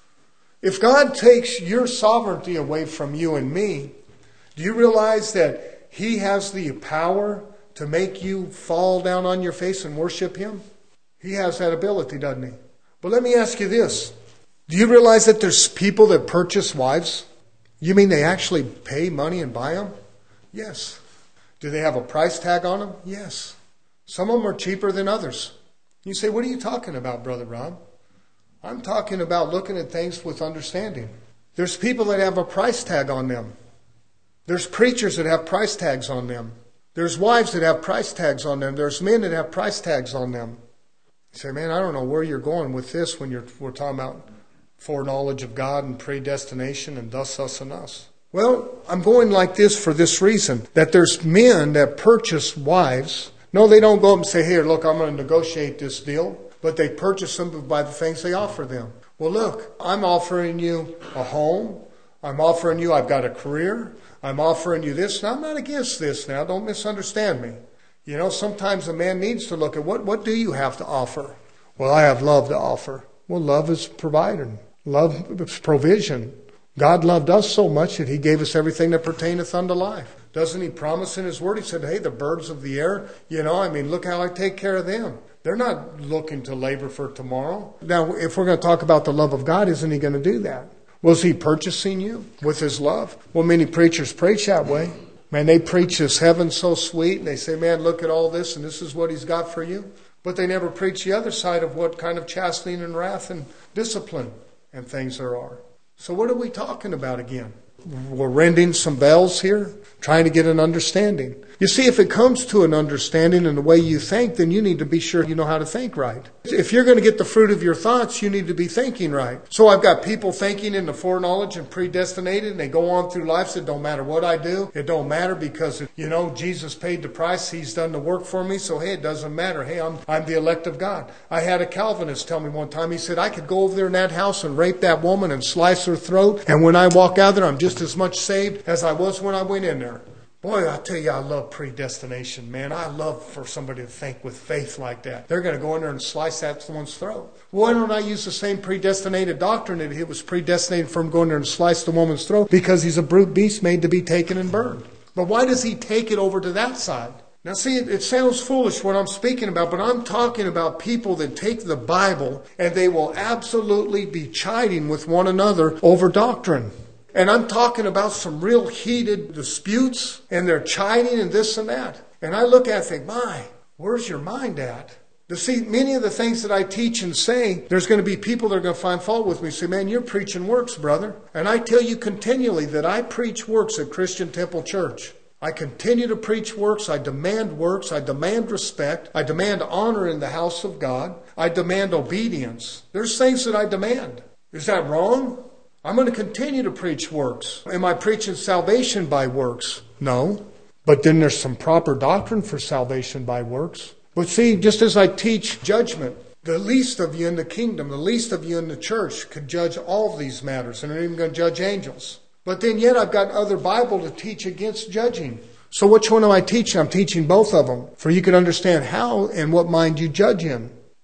If God takes your sovereignty away from you and me, do you realize that He has the power to make you fall down on your face and worship Him? He has that ability, doesn't He? But let me ask you this. Do you realize that there's people that purchase wives? You mean they actually pay money and buy them? Yes. Do they have a price tag on them? Yes. Some of them are cheaper than others. You say, what are you talking about, Brother Rob? I'm talking about looking at things with understanding. There's people that have a price tag on them. There's preachers that have price tags on them. There's wives that have price tags on them. There's men that have price tags on them. You say, man, I don't know where you're going with this when you're we're talking about foreknowledge of God and predestination and thus, us, and us. Well, I'm going like this for this reason, that there's men that purchase wives. No, they don't go up and say, here, look, I'm going to negotiate this deal. But they purchase them by the things they offer them. Well, look, I'm offering you a home. I'm offering you, I've got a career. I'm offering you this. Now, I'm not against this now. Don't misunderstand me. You know, sometimes a man needs to look at what, what do you have to offer? Well, I have love to offer. Well, love is providing. Love is provision. God loved us so much that He gave us everything that pertaineth unto life. Doesn't He promise in His Word? He said, hey, the birds of the air, you know, I mean, look how I take care of them. They're not looking to labor for tomorrow. Now, if we're going to talk about the love of God, isn't He going to do that? Was He purchasing you with His love? Well, many preachers preach that way. Man, they preach this heaven so sweet, and they say, man, look at all this, and this is what He's got for you. But they never preach the other side of what kind of chastening and wrath and discipline and things there are. So what are we talking about again? We're ringing some bells here, trying to get an understanding. You see, if it comes to an understanding in the way you think, then you need to be sure you know how to think right. If you're going to get the fruit of your thoughts, you need to be thinking right. So I've got people thinking in the foreknowledge and predestinated, and they go on through life, so it don't matter what I do. It don't matter because, you know, Jesus paid the price. He's done the work for me, so hey, it doesn't matter. Hey, I'm, I'm the elect of God. I had a Calvinist tell me one time, he said, I could go over there in that house and rape that woman and slice her throat, and when I walk out there, I'm just as much saved as I was when I went in there. Boy, I tell you, I love predestination, man. I love for somebody to think with faith like that. They're going to go in there and slice that one's throat. Why don't I use the same predestinated doctrine that he was predestinated for him going there and slice the woman's throat? Because he's a brute beast made to be taken and burned. But why does he take it over to that side? Now see, it, it sounds foolish what I'm speaking about, but I'm talking about people that take the Bible and they will absolutely be chiding with one another over doctrine. And I'm talking about some real heated disputes, and they're chiding and this and that. And I look at it and think, my, where's your mind at? To see, many of the things that I teach and say, there's going to be people that are going to find fault with me. Say, man, you're preaching works, brother. And I tell you continually that I preach works at Christian Temple Church. I continue to preach works. I demand works. I demand respect. I demand honor in the house of God. I demand obedience. There's things that I demand. Is that wrong? I'm going to continue to preach works. Am I preaching salvation by works? No. But then there's some proper doctrine for salvation by works. But see, just as I teach judgment, the least of you in the kingdom, the least of you in the church could judge all of these matters. And they're even going to judge angels. But then yet I've got other Bible to teach against judging. So which one am I teaching? I'm teaching both of them. For you can understand how and what mind you judge in.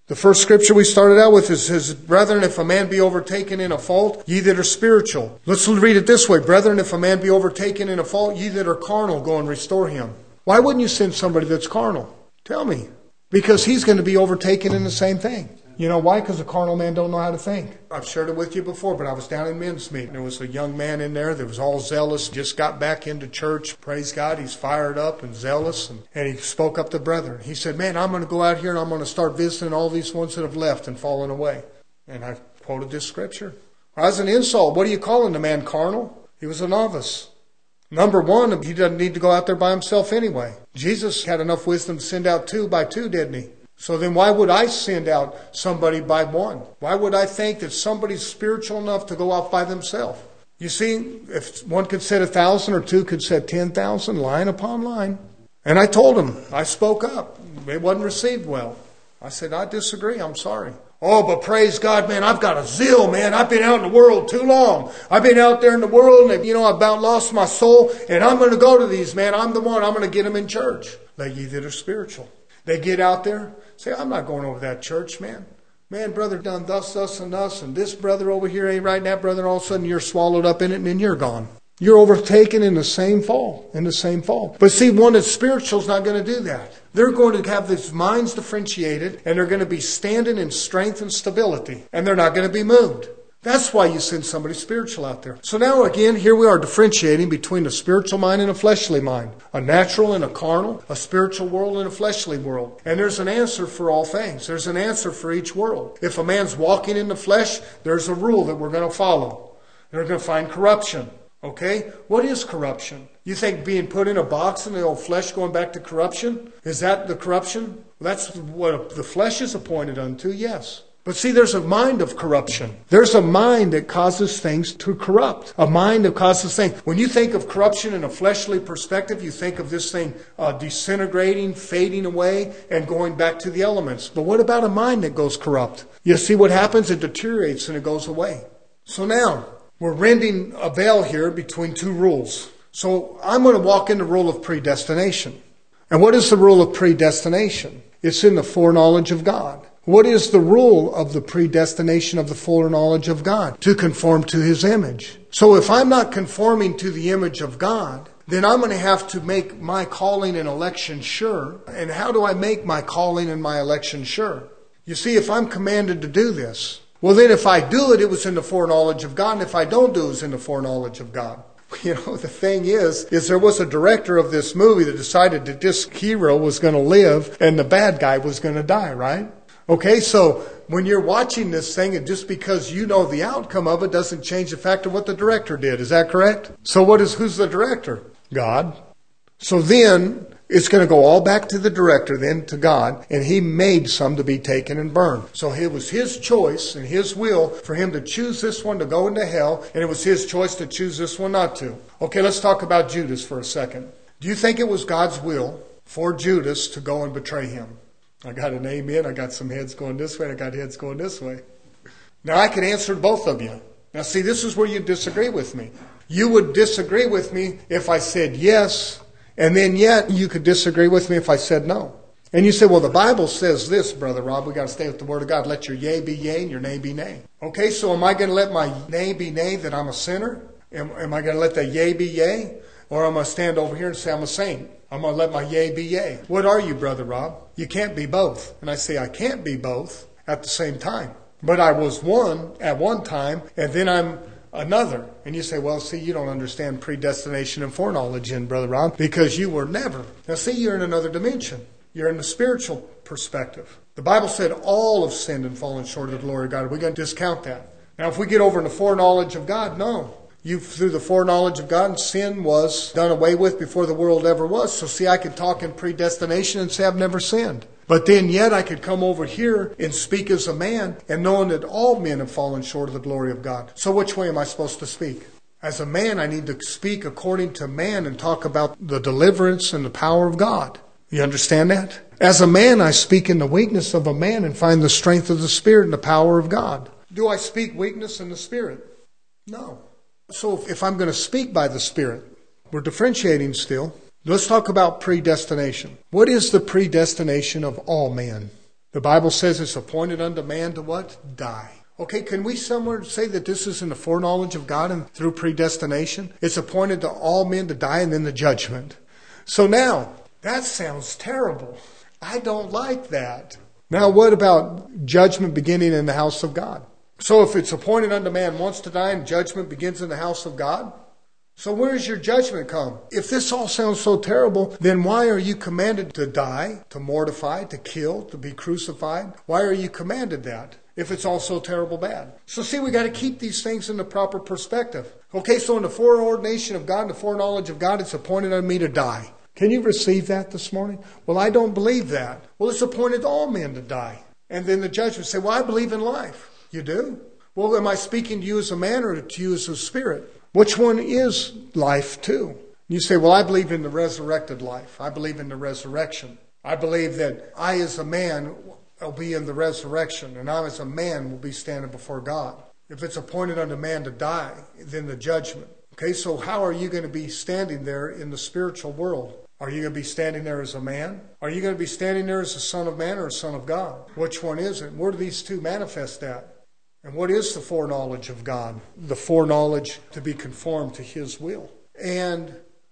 The first scripture we started out with is, says, Brethren, if a man be overtaken in a fault, ye that are spiritual. Let's read it this way. Brethren, if a man be overtaken in a fault, ye that are carnal, go and restore him. Why wouldn't you send somebody that's carnal? Tell me. Because he's going to be overtaken in the same thing. You know why? Because a carnal man don't know how to think. I've shared it with you before, but I was down in men's meeting. There was a young man in there that was all zealous, just got back into church. Praise God, he's fired up and zealous. And, and he spoke up to brethren. He said, man, I'm going to go out here and I'm going to start visiting all these ones that have left and fallen away. And I quoted this scripture. As an insult, what are you calling the man carnal? He was a novice. Number one, he doesn't need to go out there by himself anyway. Jesus had enough wisdom to send out two by two, didn't he? So then why would I send out somebody by one? Why would I think that somebody's spiritual enough to go out by themselves? You see, if one could set a thousand or two could set ten thousand, line upon line. And I told him, I spoke up. It wasn't received well. I said, I disagree. I'm sorry. Oh, but praise God, man, I've got a zeal, man. I've been out in the world too long. I've been out there in the world and, you know, I've about lost my soul. And I'm going to go to these, man. I'm the one. I'm going to get them in church. Like ye that are spiritual. They get out there, say, I'm not going over that church, man. Man, brother done thus, thus, and thus, and this brother over here ain't right, and that brother, all of a sudden you're swallowed up in it, and then you're gone. You're overtaken in the same fall, in the same fall. But see, one that's spiritual is not going to do that. They're going to have these minds differentiated, and they're going to be standing in strength and stability, and they're not going to be moved. That's why you send somebody spiritual out there. So now again, here we are differentiating between a spiritual mind and a fleshly mind. A natural and a carnal, a spiritual world and a fleshly world. And there's an answer for all things. There's an answer for each world. If a man's walking in the flesh, there's a rule that we're going to follow. They're going to find corruption. Okay? What is corruption? You think being put in a box and the old flesh going back to corruption? Is that the corruption? That's what the flesh is appointed unto, yes. But see, there's a mind of corruption. There's a mind that causes things to corrupt. A mind that causes things. When you think of corruption in a fleshly perspective, you think of this thing uh, disintegrating, fading away, and going back to the elements. But what about a mind that goes corrupt? You see what happens? It deteriorates and it goes away. So now, we're rending a veil here between two rules. So I'm going to walk in the rule of predestination. And what is the rule of predestination? It's in the foreknowledge of God. What is the rule of the predestination of the foreknowledge of God? To conform to His image. So if I'm not conforming to the image of God, then I'm going to have to make my calling and election sure. And how do I make my calling and my election sure? You see, if I'm commanded to do this, well then if I do it, it was in the foreknowledge of God. And if I don't do it, it's in the foreknowledge of God. You know, the thing is, is there was a director of this movie that decided that this hero was going to live and the bad guy was going to die, right? Okay, so when you're watching this thing, and just because you know the outcome of it doesn't change the fact of what the director did. Is that correct? So what is, who's the director? God. So then it's going to go all back to the director, then to God, and He made some to be taken and burned. So it was His choice and His will for Him to choose this one to go into hell, and it was His choice to choose this one not to. Okay, let's talk about Judas for a second. Do you think it was God's will for Judas to go and betray Him? I got an amen. I got some heads going this way. And I got heads going this way. Now, I could answer both of you. Now, see, this is where you disagree with me. You would disagree with me if I said yes, and then yet you could disagree with me if I said no. And you say, well, the Bible says this, Brother Rob. We got to stay with the Word of God. Let your yea be yea and your nay be nay. Okay, so am I going to let my nay be nay that I'm a sinner? Am, am I going to let the yea be yea? Or am I going to stand over here and say I'm a saint? I'm going to let my yea be yea. What are you, Brother Rob? You can't be both. And I say I can't be both at the same time. But I was one at one time, and then I'm another. And you say, well, see, you don't understand predestination and foreknowledge in, Brother Rob, because you were never. Now, see, you're in another dimension. You're in the spiritual perspective. The Bible said all have sinned and fallen short of the glory of God. Are we going to discount that? Now, if we get over in the foreknowledge of God, no. You, through the foreknowledge of God, sin was done away with before the world ever was. So see, I could talk in predestination and say I've never sinned. But then yet I could come over here and speak as a man, and knowing that all men have fallen short of the glory of God. So which way am I supposed to speak? As a man, I need to speak according to man and talk about the deliverance and the power of God. You understand that? As a man, I speak in the weakness of a man and find the strength of the Spirit and the power of God. Do I speak weakness in the Spirit? No. So if I'm going to speak by the Spirit, we're differentiating still. Let's talk about predestination. What is the predestination of all men? The Bible says it's appointed unto man to what? Die. Okay, can we somewhere say that this is in the foreknowledge of God and through predestination? It's appointed to all men to die and then the judgment. So now, that sounds terrible. I don't like that. Now what about judgment beginning in the house of God? So if it's appointed unto man once to die and judgment begins in the house of God, so where does your judgment come? If this all sounds so terrible, then why are you commanded to die, to mortify, to kill, to be crucified? Why are you commanded that if it's all so terrible bad? So see, we got to keep these things in the proper perspective. Okay, so in the foreordination of God, in the foreknowledge of God, it's appointed unto me to die. Can you receive that this morning? Well, I don't believe that. Well, it's appointed to all men to die. And then the judgment say, well, I believe in life. You do? Well, am I speaking to you as a man or to you as a spirit? Which one is life too? You say, well, I believe in the resurrected life. I believe in the resurrection. I believe that I as a man will be in the resurrection, and I as a man will be standing before God. If it's appointed unto man to die, then the judgment. Okay, so how are you going to be standing there in the spiritual world? Are you going to be standing there as a man? Are you going to be standing there as a son of man or a son of God? Which one is it? Where do these two manifest at? And what is the foreknowledge of God? The foreknowledge to be conformed to His will and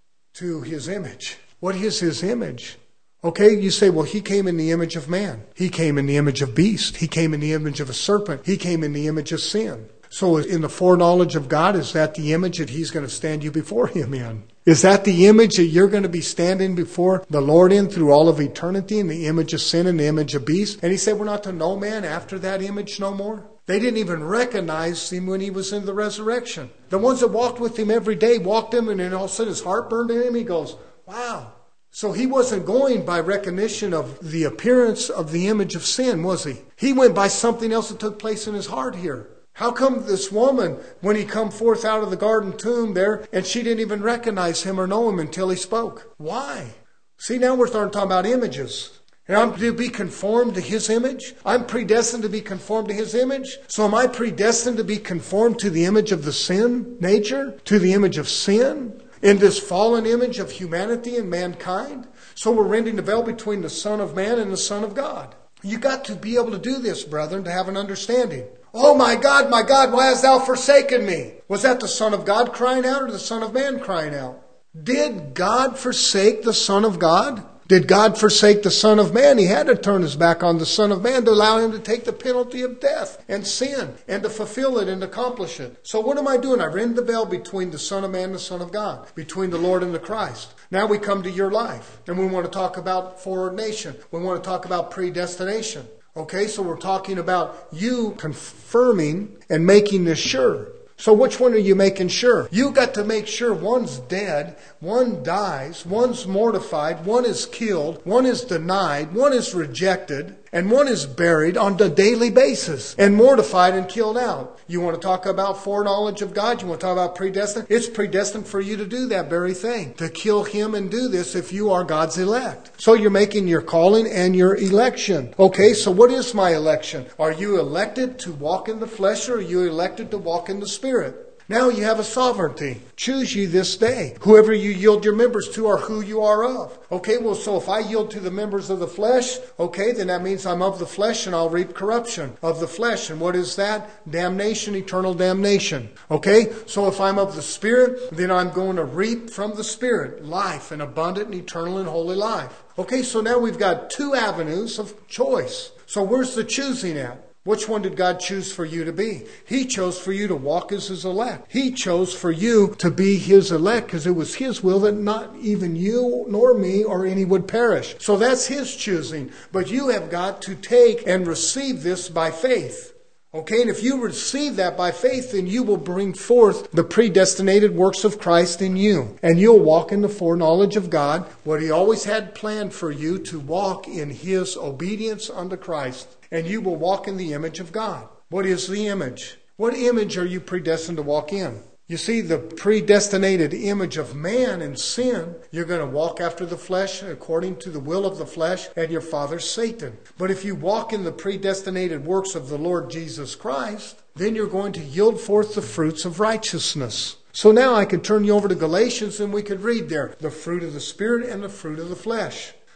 to His image. What is His image? Okay, you say, well, He came in the image of man. He came in the image of beast. He came in the image of a serpent. He came in the image of sin. So in the foreknowledge of God, is that the image that He's going to stand you before Him in? Is that the image that you're going to be standing before the Lord in through all of eternity, in the image of sin and the image of beast? And He said we're not to know man after that image no more? They didn't even recognize Him when He was in the resurrection. The ones that walked with Him every day walked Him, and then all of a sudden His heart burned in Him. He goes, wow. So He wasn't going by recognition of the appearance of the image of sin, was He? He went by something else that took place in His heart here. How come this woman, when He come forth out of the garden tomb there, and she didn't even recognize Him or know Him until He spoke? Why? See, now we're starting to talk about images. And I'm to be conformed to His image? I'm predestined to be conformed to His image? So am I predestined to be conformed to the image of the sin nature? To the image of sin? In this fallen image of humanity and mankind? So we're rending the veil between the Son of Man and the Son of God. You got to be able to do this, brethren, to have an understanding. Oh my God, my God, why hast thou forsaken me? Was that the Son of God crying out or the Son of Man crying out? Did God forsake the Son of God? Did God forsake the Son of Man? He had to turn His back on the Son of Man to allow Him to take the penalty of death and sin and to fulfill it and accomplish it. So what am I doing? I rend the veil between the Son of Man and the Son of God, between the Lord and the Christ. Now we come to your life, and we want to talk about foreordination. We want to talk about predestination. Okay, so we're talking about you confirming and making this sure. So which one are you making sure? You got to make sure one's dead, one dies, one's mortified, one is killed, one is denied, one is rejected, and one is buried on a daily basis and mortified and killed out. You want to talk about foreknowledge of God? You want to talk about predestined? It's predestined for you to do that very thing, to kill Him and do this if you are God's elect. So you're making your calling and your election. Okay, so what is my election? Are you elected to walk in the flesh, or are you elected to walk in the Spirit? Now you have a sovereignty. Choose ye this day. Whoever you yield your members to are who you are of. Okay, well, so if I yield to the members of the flesh, okay, then that means I'm of the flesh and I'll reap corruption of the flesh. And what is that? Damnation, eternal damnation. Okay, so if I'm of the Spirit, then I'm going to reap from the Spirit life, an abundant and eternal and holy life. Okay, so now we've got two avenues of choice. So where's the choosing at? Which one did God choose for you to be? He chose for you to walk as His elect. He chose for you to be His elect because it was His will that not even you nor me or any would perish. So that's His choosing. But you have got to take and receive this by faith. Okay, and if you receive that by faith, then you will bring forth the predestinated works of Christ in you. And you'll walk in the foreknowledge of God, what He always had planned for you to walk in His obedience unto Christ. And you will walk in the image of God. What is the image? What image are you predestined to walk in? You see, the predestinated image of man and sin, you're going to walk after the flesh according to the will of the flesh and your father Satan. But if you walk in the predestinated works of the Lord Jesus Christ, then you're going to yield forth the fruits of righteousness. So now I could turn you over to Galatians and we could read there the fruit of the Spirit and the fruit of the flesh.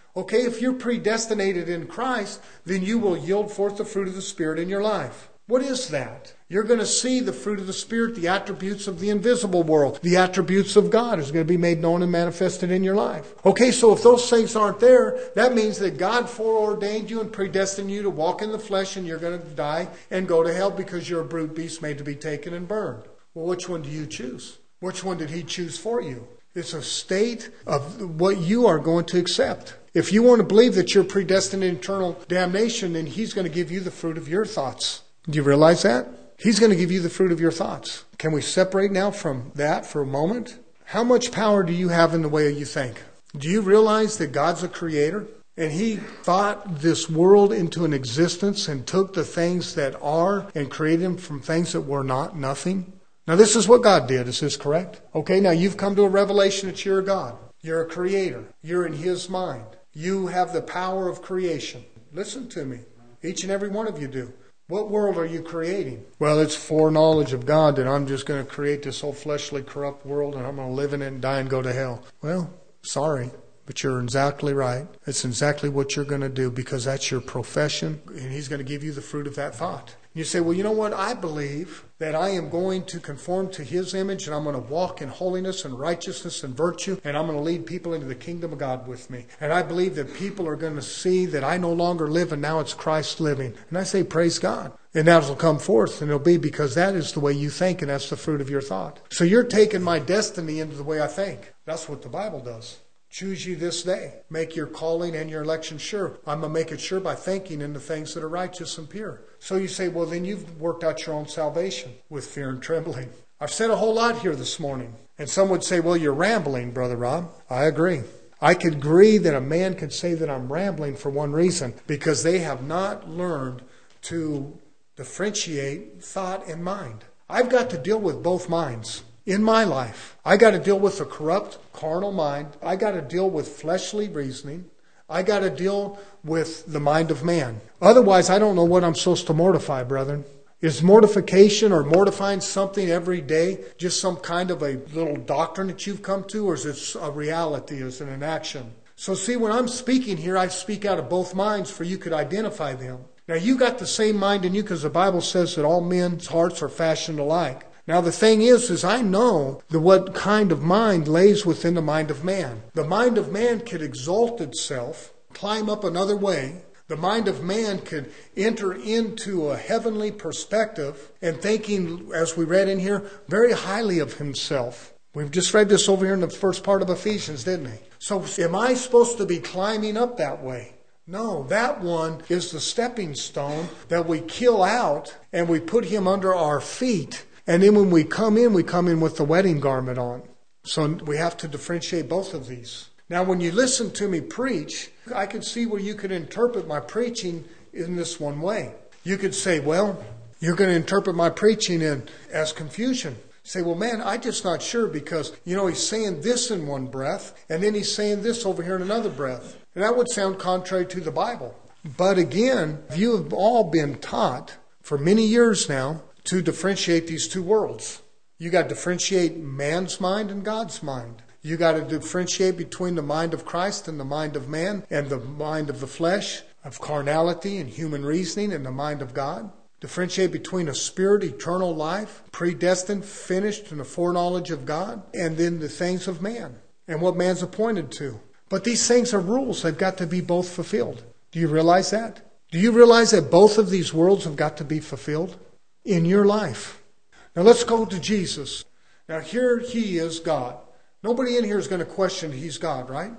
Okay, if you're predestinated in Christ, then you will yield forth the fruit of the Spirit in your life. What is that? You're going to see the fruit of the Spirit, the attributes of the invisible world. The attributes of God is going to be made known and manifested in your life. Okay, so if those things aren't there, that means that God foreordained you and predestined you to walk in the flesh, and you're going to die and go to hell because you're a brute beast made to be taken and burned. Well, which one do you choose? Which one did He choose for you? It's a state of what you are going to accept. If you want to believe that you're predestined to eternal damnation, then He's going to give you the fruit of your thoughts. Do you realize that? He's going to give you the fruit of your thoughts. Can we separate now from that for a moment? How much power do you have in the way you think? Do you realize that God's a creator? And He thought this world into an existence and took the things that are and created them from things that were not, nothing? Now this is what God did. Is this correct? Okay, now you've come to a revelation that you're a God. You're a creator. You're in His mind. You have the power of creation. Listen to me. Each and every one of you do. What world are you creating? Well, it's foreknowledge of God that I'm just going to create this whole fleshly, corrupt world and I'm going to live in it and die and go to hell. Well, sorry, but you're exactly right. It's exactly what you're going to do because that's your profession, and He's going to give you the fruit of that thought. You say, well, you know what? I believe that I am going to conform to His image, and I'm going to walk in holiness and righteousness and virtue, and I'm going to lead people into the kingdom of God with me. And I believe that people are going to see that I no longer live, and now it's Christ living. And I say, praise God. And that will come forth, and it'll be because that is the way you think, and that's the fruit of your thought. So you're taking my destiny into the way I think. That's what the Bible does. Choose ye this day. Make your calling and your election sure. I'm going to make it sure by thinking in the things that are righteous and pure. So you say, well, then you've worked out your own salvation with fear and trembling. I've said a whole lot here this morning. And some would say, well, you're rambling, Brother Rob. I agree. I could agree that a man could say that I'm rambling for one reason. Because they have not learned to differentiate thought and mind. I've got to deal with both minds. In my life, I got to deal with a corrupt, carnal mind. I got to deal with fleshly reasoning. I got to deal with the mind of man. Otherwise, I don't know what I'm supposed to mortify, brethren. Is mortification or mortifying something every day just some kind of a little doctrine that you've come to, or is it a reality? Is it an action? So see, when I'm speaking here, I speak out of both minds for you could identify them. Now, you got the same mind in you because the Bible says that all men's hearts are fashioned alike. Now, the thing is, is I know that what kind of mind lays within the mind of man. The mind of man could exalt itself, climb up another way. The mind of man could enter into a heavenly perspective and thinking, as we read in here, very highly of himself. We've just read this over here in the first part of Ephesians, didn't we? So am I supposed to be climbing up that way? No, that one is the stepping stone that we kill out and we put him under our feet. And then when we come in, we come in with the wedding garment on. So we have to differentiate both of these. Now, when you listen to me preach, I could see where you could interpret my preaching in this one way. You could say, well, you're going to interpret my preaching in as confusion. Say, well, man, I'm just not sure because, you know, he's saying this in one breath, and then he's saying this over here in another breath. And that would sound contrary to the Bible. But again, you have all been taught for many years now to differentiate these two worlds. You got to differentiate man's mind and God's mind. You got to differentiate between the mind of Christ and the mind of man, and the mind of the flesh, of carnality and human reasoning, and the mind of God. Differentiate between a spirit, eternal life, predestined, finished, and the foreknowledge of God, and then the things of man and what man's appointed to. But these things are rules. They've got to be both fulfilled. Do you realize that? Do you realize that both of these worlds have got to be fulfilled in your life? Now let's go to Jesus. Now here He is God. Nobody in here is going to question He's God, right?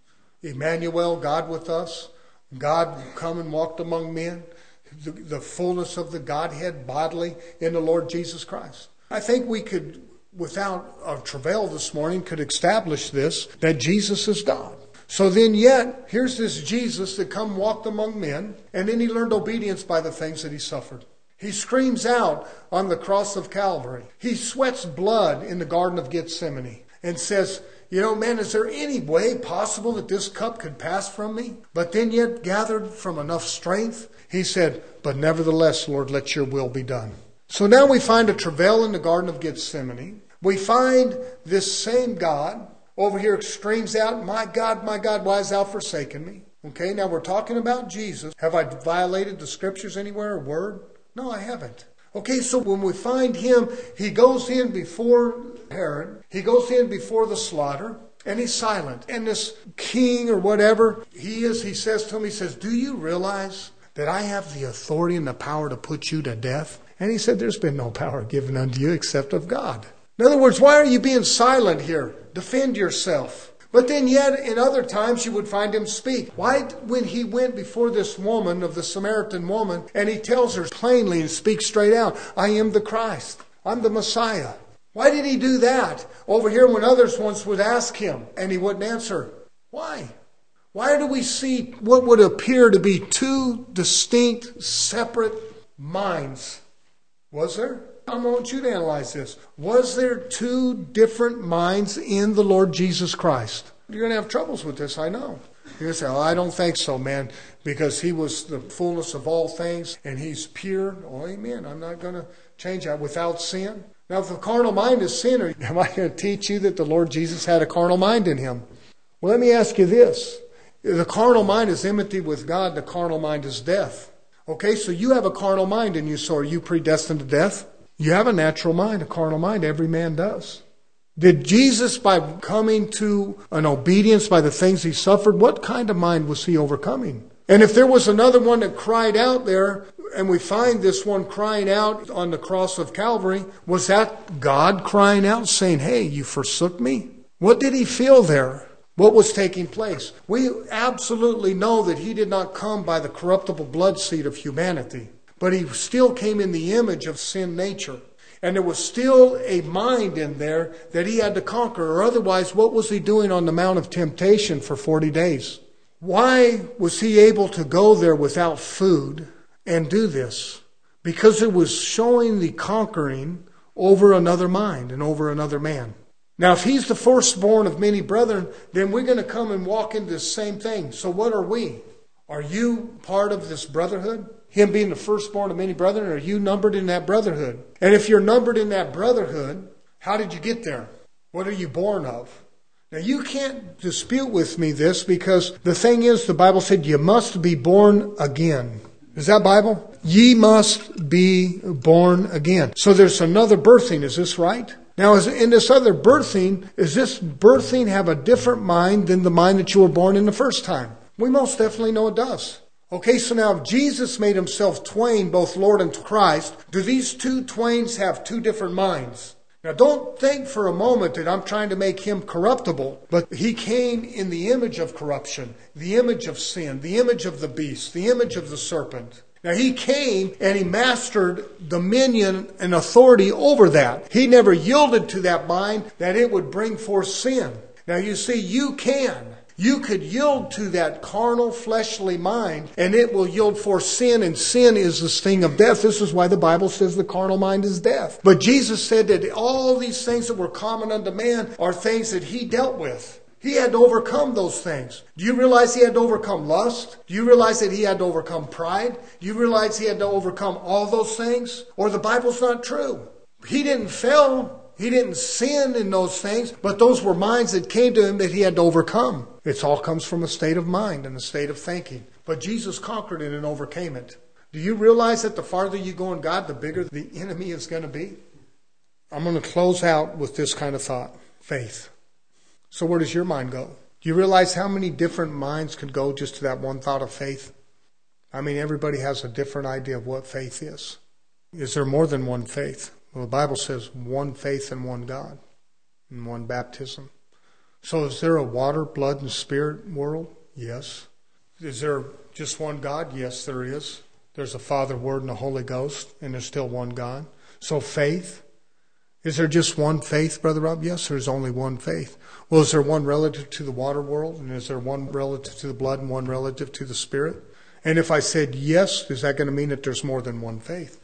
Emmanuel, God with us. God come and walked among men. The, the fullness of the Godhead bodily in the Lord Jesus Christ. I think we could, without a travail this morning, could establish this, that Jesus is God. So then yet, here's this Jesus that come walked among men, and then He learned obedience by the things that He suffered. He screams out on the cross of Calvary. He sweats blood in the Garden of Gethsemane and says, you know, man, is there any way possible that this cup could pass from me? But then yet gathered from enough strength, He said, but nevertheless, Lord, let your will be done. So now we find a travail in the Garden of Gethsemane. We find this same God Over here screams out, my God, my God, why hast thou forsaken me? Okay, now we're talking about Jesus. Have I violated the scriptures anywhere, a word? No, I haven't. Okay, so when we find him, he goes in before Herod. He goes in before the slaughter. And he's silent. And this king or whatever he is, he says to him, he says, do you realize that I have the authority and the power to put you to death? And he said, there's been no power given unto you except of God. In other words, why are you being silent here? Defend yourself. But then yet in other times you would find him speak. Why, when he went before this woman of the Samaritan woman, and he tells her plainly and speaks straight out, I am the Christ. I'm the Messiah. Why did he do that? Over here when others once would ask him and he wouldn't answer. Why? Why do we see what would appear to be two distinct, separate minds? Was there? I want you to analyze this. Was there two different minds in the Lord Jesus Christ? You're going to have troubles with this, I know. You're going to say, oh, I don't think so, man, because he was the fullness of all things and he's pure. Oh, amen. I'm not going to change that without sin. Now, if the carnal mind is sin, am I going to teach you that the Lord Jesus had a carnal mind in him? Well, let me ask you this. The carnal mind is enmity with God. The carnal mind is death. Okay, so you have a carnal mind in you, so are you predestined to death? You have a natural mind, a carnal mind. Every man does. Did Jesus, by coming to an obedience by the things he suffered, what kind of mind was he overcoming? And if there was another one that cried out there, and we find this one crying out on the cross of Calvary, was that God crying out saying, hey, you forsook me? What did he feel there? What was taking place? We absolutely know that he did not come by the corruptible blood seed of humanity, but he still came in the image of sin nature. And there was still a mind in there that he had to conquer, or otherwise what was he doing on the Mount of Temptation for forty days? Why was he able to go there without food and do this? Because it was showing the conquering over another mind and over another man. Now, if he's the firstborn of many brethren, then we're going to come and walk into the same thing. So what are we? Are you part of this brotherhood? Him being the firstborn of many brethren, are you numbered in that brotherhood? And if you're numbered in that brotherhood, how did you get there? What are you born of? Now, you can't dispute with me this, because the thing is, the Bible said you must be born again. Is that Bible? Ye must be born again. So there's another birthing. Is this right? Now, is in this other birthing, is this birthing have a different mind than the mind that you were born in the first time? We most definitely know it does. Okay, so now if Jesus made himself twain, both Lord and Christ, do these two twains have two different minds? Now, don't think for a moment that I'm trying to make him corruptible, but he came in the image of corruption, the image of sin, the image of the beast, the image of the serpent. Now, he came and he mastered dominion and authority over that. He never yielded to that mind that it would bring forth sin. Now, you see, you can. You could yield to that carnal, fleshly mind, and it will yield for sin, and sin is the sting of death. This is why the Bible says the carnal mind is death. But Jesus said that all these things that were common unto man are things that he dealt with. He had to overcome those things. Do you realize he had to overcome lust? Do you realize that he had to overcome pride? Do you realize he had to overcome all those things? Or the Bible's not true. He didn't fail. He didn't sin in those things, but those were minds that came to him that he had to overcome. It all comes from a state of mind and a state of thinking. But Jesus conquered it and overcame it. Do you realize that the farther you go in God, the bigger the enemy is going to be? I'm going to close out with this kind of thought. Faith. So where does your mind go? Do you realize how many different minds could go just to that one thought of faith? I mean, everybody has a different idea of what faith is. Is there more than one faith? Well, the Bible says one faith and one God and one baptism. So is there a water, blood, and spirit world? Yes. Is there just one God? Yes, there is. There's a Father, Word, and a Holy Ghost, and there's still one God. So faith. Is there just one faith, Brother Rob? Yes, there's only one faith. Well, is there one relative to the water world? And is there one relative to the blood and one relative to the spirit? And if I said yes, is that going to mean that there's more than one faith?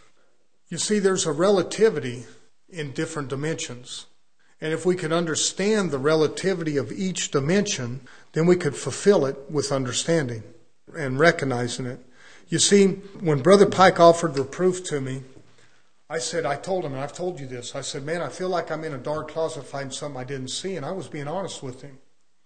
You see, there's a relativity in different dimensions. And if we could understand the relativity of each dimension, then we could fulfill it with understanding and recognizing it. You see, when Brother Pike offered reproof to me, I said, I told him, and I've told you this, I said, man, I feel like I'm in a dark closet finding something I didn't see, and I was being honest with him.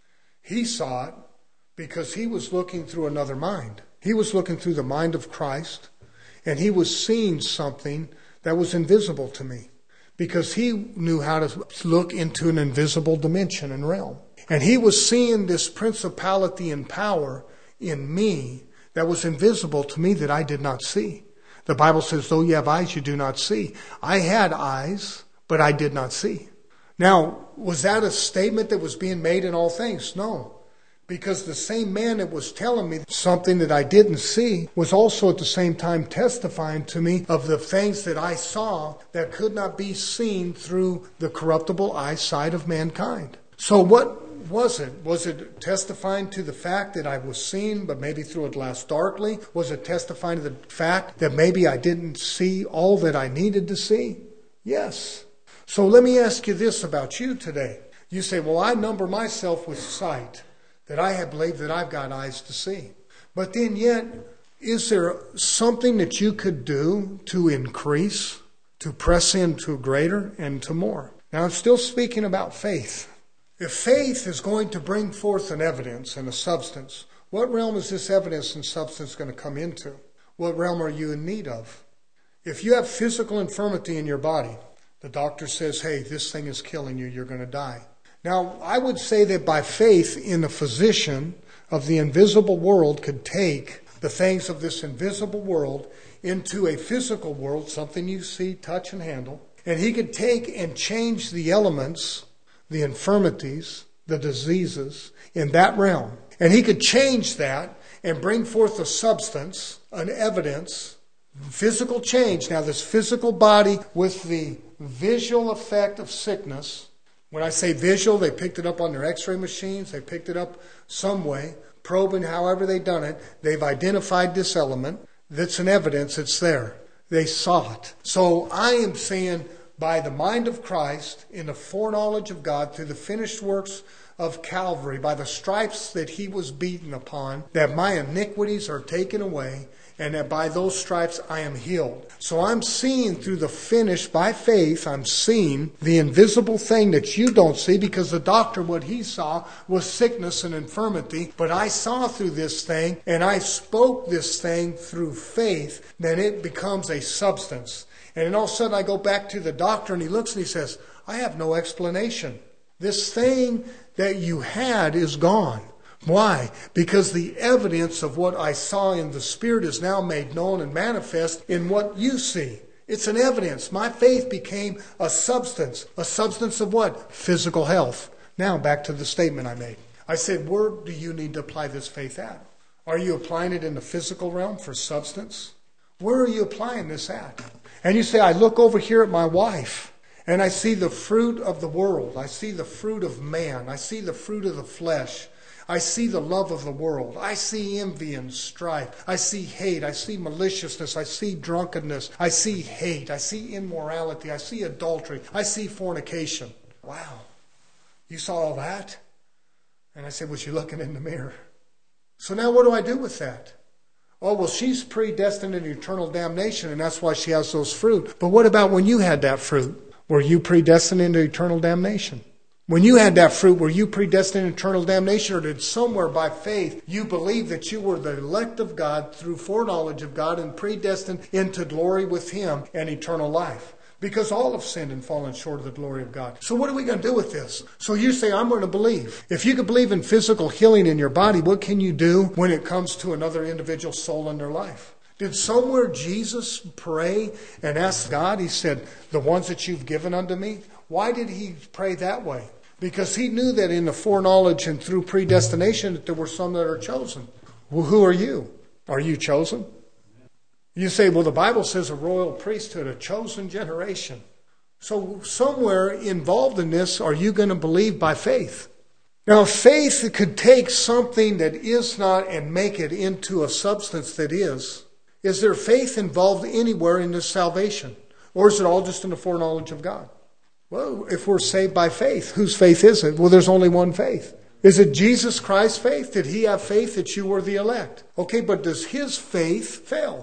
He saw it because he was looking through another mind. He was looking through the mind of Christ, and he was seeing something that was invisible to me because he knew how to look into an invisible dimension and realm. And he was seeing this principality and power in me that was invisible to me that I did not see. The Bible says, though you have eyes, you do not see. I had eyes, but I did not see. Now, was that a statement that was being made in all things? No. Because the same man that was telling me something that I didn't see was also at the same time testifying to me of the things that I saw that could not be seen through the corruptible eyesight of mankind. So what was it? Was it testifying to the fact that I was seeing, but maybe through a glass darkly? Was it testifying to the fact that maybe I didn't see all that I needed to see? Yes. So let me ask you this about you today. You say, well, I number myself with sight, that I have believed that I've got eyes to see. But then yet, is there something that you could do to increase, to press into greater and to more? Now, I'm still speaking about faith. If faith is going to bring forth an evidence and a substance, what realm is this evidence and substance going to come into? What realm are you in need of? If you have physical infirmity in your body, the doctor says, hey, this thing is killing you, you're going to die. Now, I would say that by faith in a physician of the invisible world could take the things of this invisible world into a physical world, something you see, touch, and handle, and he could take and change the elements, the infirmities, the diseases in that realm. And he could change that and bring forth a substance, an evidence, physical change. Now, this physical body with the visual effect of sickness. When I say visual, they picked it up on their x-ray machines. They picked it up some way, probing however they've done it. They've identified this element. That's an evidence. It's there. They saw it. So I am saying by the mind of Christ, in the foreknowledge of God, through the finished works of Calvary, by the stripes that he was beaten upon, that my iniquities are taken away, and that by those stripes I am healed. So I'm seeing through the finish, by faith, I'm seeing the invisible thing that you don't see, because the doctor, what he saw was sickness and infirmity. But I saw through this thing, and I spoke this thing through faith, then it becomes a substance. And then all of a sudden I go back to the doctor, and he looks and he says, I have no explanation. This thing that you had is gone. Why? Because the evidence of what I saw in the Spirit is now made known and manifest in what you see. It's an evidence. My faith became a substance. A substance of what? Physical health. Now back to the statement I made. I said, where do you need to apply this faith at? Are you applying it in the physical realm for substance? Where are you applying this at? And you say, I look over here at my wife, and I see the fruit of the world. I see the fruit of man. I see the fruit of the flesh. I see the love of the world. I see envy and strife. I see hate. I see maliciousness. I see drunkenness. I see hate. I see immorality. I see adultery. I see fornication. Wow. You saw all that? And I said, was you looking in the mirror? So now what do I do with that? Oh, well, she's predestined to eternal damnation, and that's why she has those fruit. But what about when you had that fruit? Were you predestined into eternal damnation? When you had that fruit, were you predestined to eternal damnation, or did somewhere by faith you believe that you were the elect of God through foreknowledge of God and predestined into glory with him and eternal life? Because all have sinned and fallen short of the glory of God. So what are we going to do with this? So you say, I'm going to believe. If you could believe in physical healing in your body, what can you do when it comes to another individual soul in their life? Did somewhere Jesus pray and ask God? He said, the ones that you've given unto me. Why did he pray that way? Because he knew that in the foreknowledge and through predestination that there were some that are chosen. Well, who are you? Are you chosen? You say, well, the Bible says a royal priesthood, a chosen generation. So somewhere involved in this, are you going to believe by faith? Now, faith could take something that is not and make it into a substance that is. Is there faith involved anywhere in this salvation? Or is it all just in the foreknowledge of God? Well, if we're saved by faith, whose faith is it? Well, there's only one faith. Is it Jesus Christ's faith? Did he have faith that you were the elect? Okay, but does his faith fail?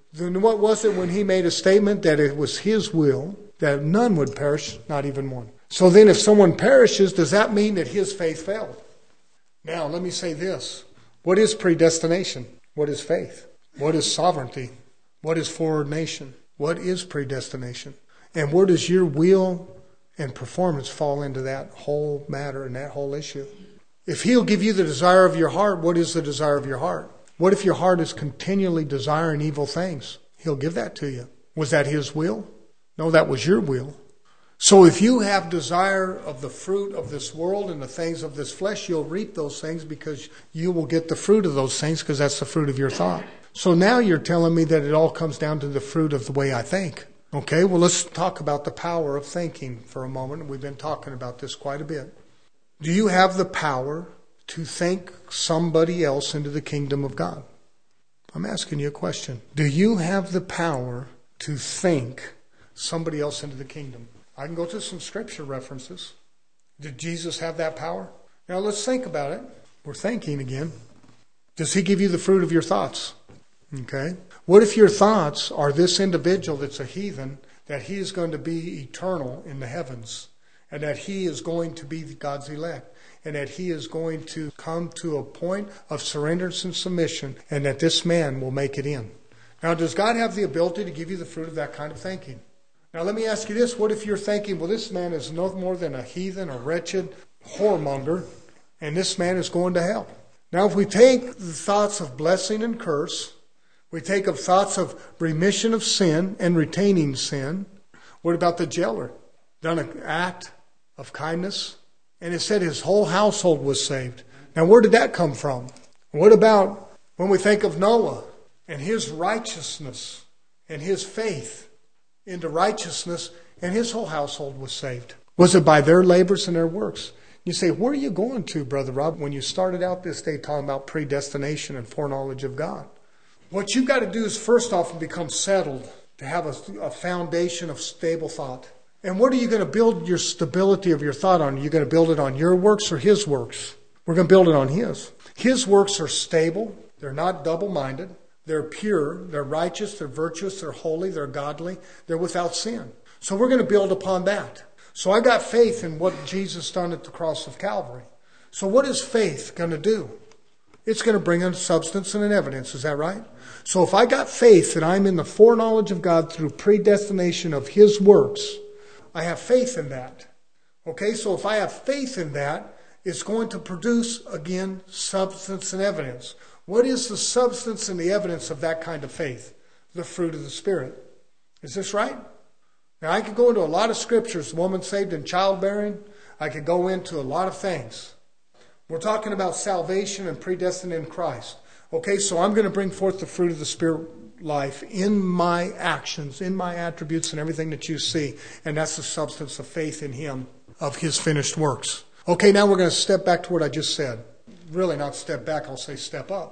Then what was it when he made a statement that it was his will that none would perish, not even one? So then if someone perishes, does that mean that his faith failed? Now, let me say this. What is predestination? What is faith? What is sovereignty? What is foreordination? What is predestination? And where does your will and performance fall into that whole matter and that whole issue? If he'll give you the desire of your heart, what is the desire of your heart? What if your heart is continually desiring evil things? He'll give that to you. Was that his will? No, that was your will. So if you have desire of the fruit of this world and the things of this flesh, you'll reap those things because you will get the fruit of those things because that's the fruit of your thought. So now you're telling me that it all comes down to the fruit of the way I think. Okay, well, let's talk about the power of thinking for a moment. We've been talking about this quite a bit. Do you have the power to think somebody else into the kingdom of God? I'm asking you a question. Do you have the power to think somebody else into the kingdom? I can go to some scripture references. Did Jesus have that power? Now let's think about it. We're thinking again. Does he give you the fruit of your thoughts? Okay. What if your thoughts are this individual that's a heathen, that he is going to be eternal in the heavens, and that he is going to be God's elect, and that he is going to come to a point of surrender and submission, and that this man will make it in? Now, does God have the ability to give you the fruit of that kind of thinking? Now, let me ask you this. What if you're thinking, well, this man is no more than a heathen, a wretched whoremonger, and this man is going to hell? Now, if we take the thoughts of blessing and curse, we take of thoughts of remission of sin and retaining sin, what about the jailer? Done an act of kindness, and it said his whole household was saved. Now, where did that come from? What about when we think of Noah and his righteousness and his faith into righteousness, and his whole household was saved? Was it by their labors and their works? You say, where are you going to, Brother Rob, when you started out this day talking about predestination and foreknowledge of God? What you've got to do is first off become settled, to have a, a foundation of stable thought. And what are you going to build your stability of your thought on? Are you going to build it on your works or his works? We're going to build it on his. His works are stable. They're not double-minded. They're pure, they're righteous, they're virtuous, they're holy, they're godly, they're without sin. So we're going to build upon that. So I got faith in what Jesus done at the cross of Calvary. So what is faith going to do? It's going to bring in substance and an evidence, is that right? So if I got faith that I'm in the foreknowledge of God through predestination of his works, I have faith in that. Okay, so if I have faith in that, it's going to produce, again, substance and evidence. What is the substance and the evidence of that kind of faith? The fruit of the Spirit. Is this right? Now, I could go into a lot of scriptures, woman saved in childbearing. I could go into a lot of things. We're talking about salvation and predestined in Christ. Okay, so I'm going to bring forth the fruit of the Spirit life in my actions, in my attributes and everything that you see. And that's the substance of faith in him, of his finished works. Okay, now we're going to step back to what I just said. Really not step back, I'll say step up.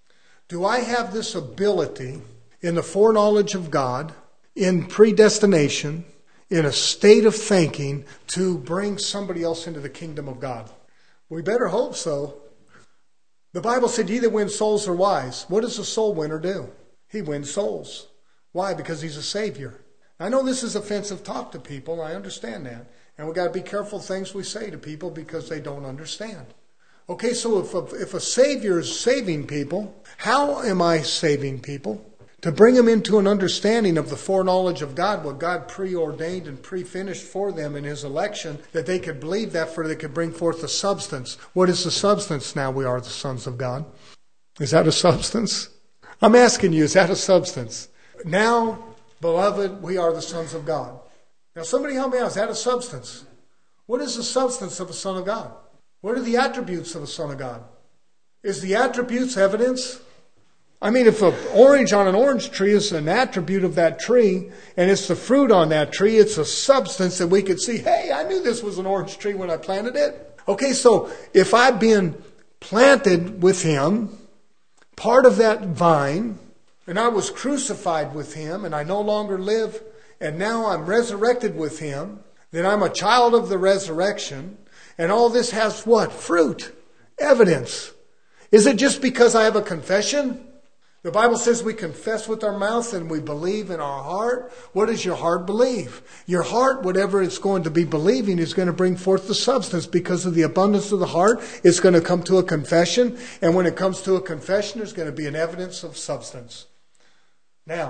Do I have this ability in the foreknowledge of God, in predestination, in a state of thinking, to bring somebody else into the kingdom of God? We better hope so. The Bible said, ye that win souls are wise. What does a soul winner do? He wins souls. Why? Because he's a Savior. I know this is offensive talk to people. I understand that. And we've got to be careful things we say to people because they don't understand. Okay, so if a, if a Savior is saving people, how am I saving people? To bring them into an understanding of the foreknowledge of God, what God preordained and pre-finished for them in his election, that they could believe that, for they could bring forth the substance. What is the substance? Now we are the sons of God. Is that a substance? I'm asking you, is that a substance? Now, beloved, we are the sons of God. Now somebody help me out, is that a substance? What is the substance of a son of God? What are the attributes of a son of God? Is the attributes evidence? I mean, if an orange on an orange tree is an attribute of that tree, and it's the fruit on that tree, it's a substance that we could see, hey, I knew this was an orange tree when I planted it. Okay, so if I've been planted with him, part of that vine, and I was crucified with him, and I no longer live, and now I'm resurrected with him, then I'm a child of the resurrection. And all this has what? Fruit. Evidence. Is it just because I have a confession The Bible says we confess with our mouth and we believe in our heart. What does your heart believe? Your heart, whatever it's going to be believing, is going to bring forth the substance. Because of the abundance of the heart, it's going to come to a confession. And when it comes to a confession, there's going to be an evidence of substance. Now,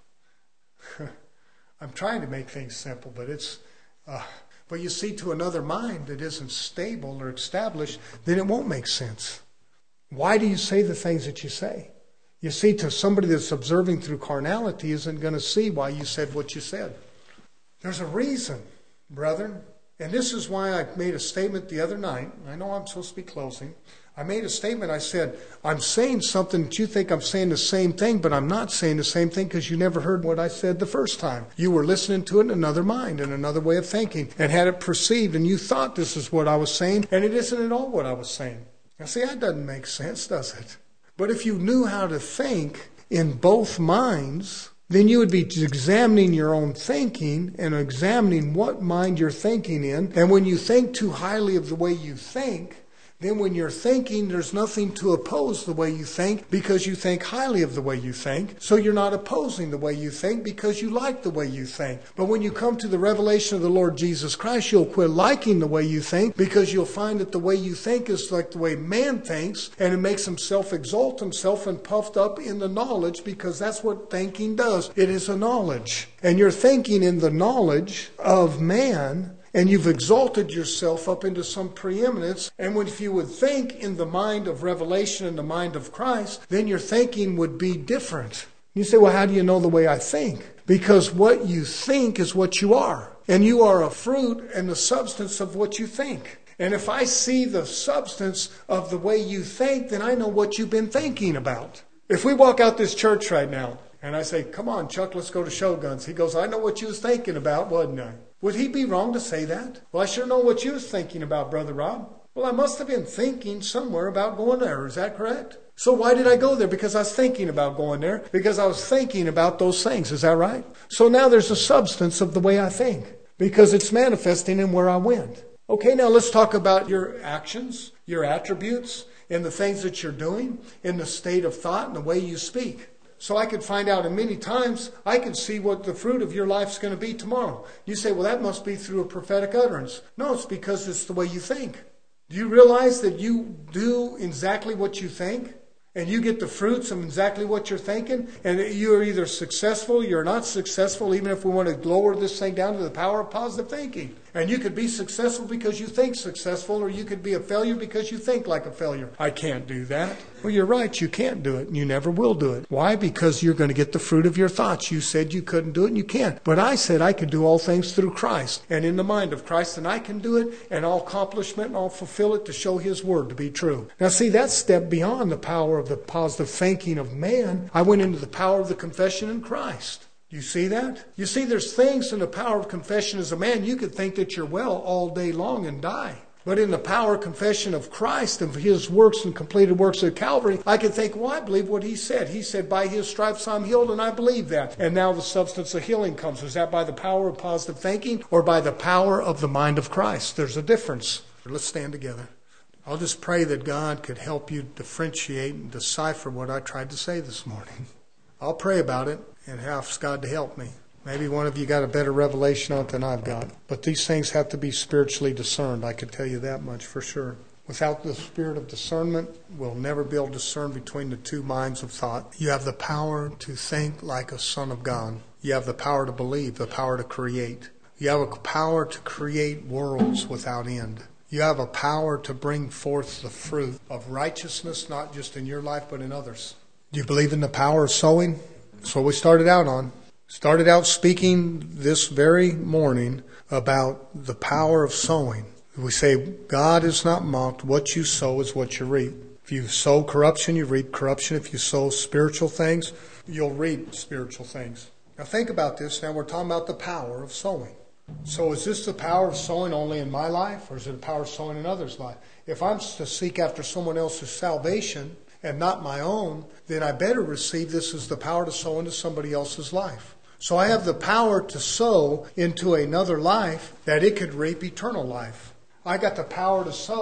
I'm trying to make things simple, but it's... Uh, but you see, to another mind that isn't stable or established, then it won't make sense. Why do you say the things that you say? You see, to somebody that's observing through carnality isn't going to see why you said what you said. There's a reason, brethren. And this is why I made a statement the other night. I know I'm supposed to be closing. I made a statement. I said, I'm saying something that you think I'm saying the same thing, but I'm not saying the same thing because you never heard what I said the first time. You were listening to it in another mind, in another way of thinking, and had it perceived, and you thought this is what I was saying, and it isn't at all what I was saying. Now, see, that doesn't make sense, does it? But if you knew how to think in both minds, then you would be examining your own thinking and examining what mind you're thinking in. And when you think too highly of the way you think, then when you're thinking, there's nothing to oppose the way you think because you think highly of the way you think. So you're not opposing the way you think because you like the way you think. But when you come to the revelation of the Lord Jesus Christ, you'll quit liking the way you think because you'll find that the way you think is like the way man thinks, and it makes himself exalt himself and puffed up in the knowledge, because that's what thinking does. It is a knowledge. And you're thinking in the knowledge of man, and you've exalted yourself up into some preeminence. And when, if you would think in the mind of revelation and the mind of Christ, then your thinking would be different. You say, well, how do you know the way I think? Because what you think is what you are. And you are a fruit and the substance of what you think. And if I see the substance of the way you think, then I know what you've been thinking about. If we walk out this church right now, and I say, come on, Chuck, let's go to Shoguns. He goes, I know what you was thinking about, wasn't I? Would he be wrong to say that? Well, I sure know what you was thinking about, Brother Rob. Well, I must have been thinking somewhere about going there. Is that correct? So why did I go there? Because I was thinking about going there. Because I was thinking about those things. Is that right? So now there's a substance of the way I think. Because it's manifesting in where I went. Okay, now let's talk about your actions, your attributes, and the things that you're doing, in the state of thought and the way you speak. So I could find out, and many times I could see what the fruit of your life's going to be tomorrow. You say, well, that must be through a prophetic utterance. No, it's because it's the way you think. Do you realize that you do exactly what you think? And you get the fruits of exactly what you're thinking? And you're either successful, you're not successful, even if we want to lower this thing down to the power of positive thinking. And you could be successful because you think successful, or you could be a failure because you think like a failure. I can't do that. Well, you're right. You can't do it, and you never will do it. Why? Because you're going to get the fruit of your thoughts. You said you couldn't do it, and you can't. But I said I could do all things through Christ, and in the mind of Christ, and I can do it, and I'll accomplish it, and I'll fulfill it to show His word to be true. Now, see, that step beyond the power of the positive thinking of man. I went into the power of the confession in Christ. You see that? You see, there's things in the power of confession as a man. You could think that you're well all day long and die. But in the power of confession of Christ, of His works and completed works at Calvary, I could think, well, I believe what He said. He said, by His stripes I'm healed, and I believe that. And now the substance of healing comes. Is that by the power of positive thinking or by the power of the mind of Christ? There's a difference. Let's stand together. I'll just pray that God could help you differentiate and decipher what I tried to say this morning. I'll pray about it and ask God to help me. Maybe one of you got a better revelation on it than I've got. But these things have to be spiritually discerned. I can tell you that much for sure. Without the spirit of discernment, we'll never be able to discern between the two minds of thought. You have the power to think like a son of God. You have the power to believe, the power to create. You have a power to create worlds without end. You have a power to bring forth the fruit of righteousness, not just in your life, but in others. Do you believe in the power of sowing? That's what we started out on. Started out speaking this very morning about the power of sowing. We say, God is not mocked. What you sow is what you reap. If you sow corruption, you reap corruption. If you sow spiritual things, you'll reap spiritual things. Now think about this. Now we're talking about the power of sowing. So is this the power of sowing only in my life, or is it the power of sowing in others' life? If I'm to seek after someone else's salvation and not my own, then I better receive this as the power to sow into somebody else's life. So I have the power to sow into another life that it could reap eternal life. I got the power to sow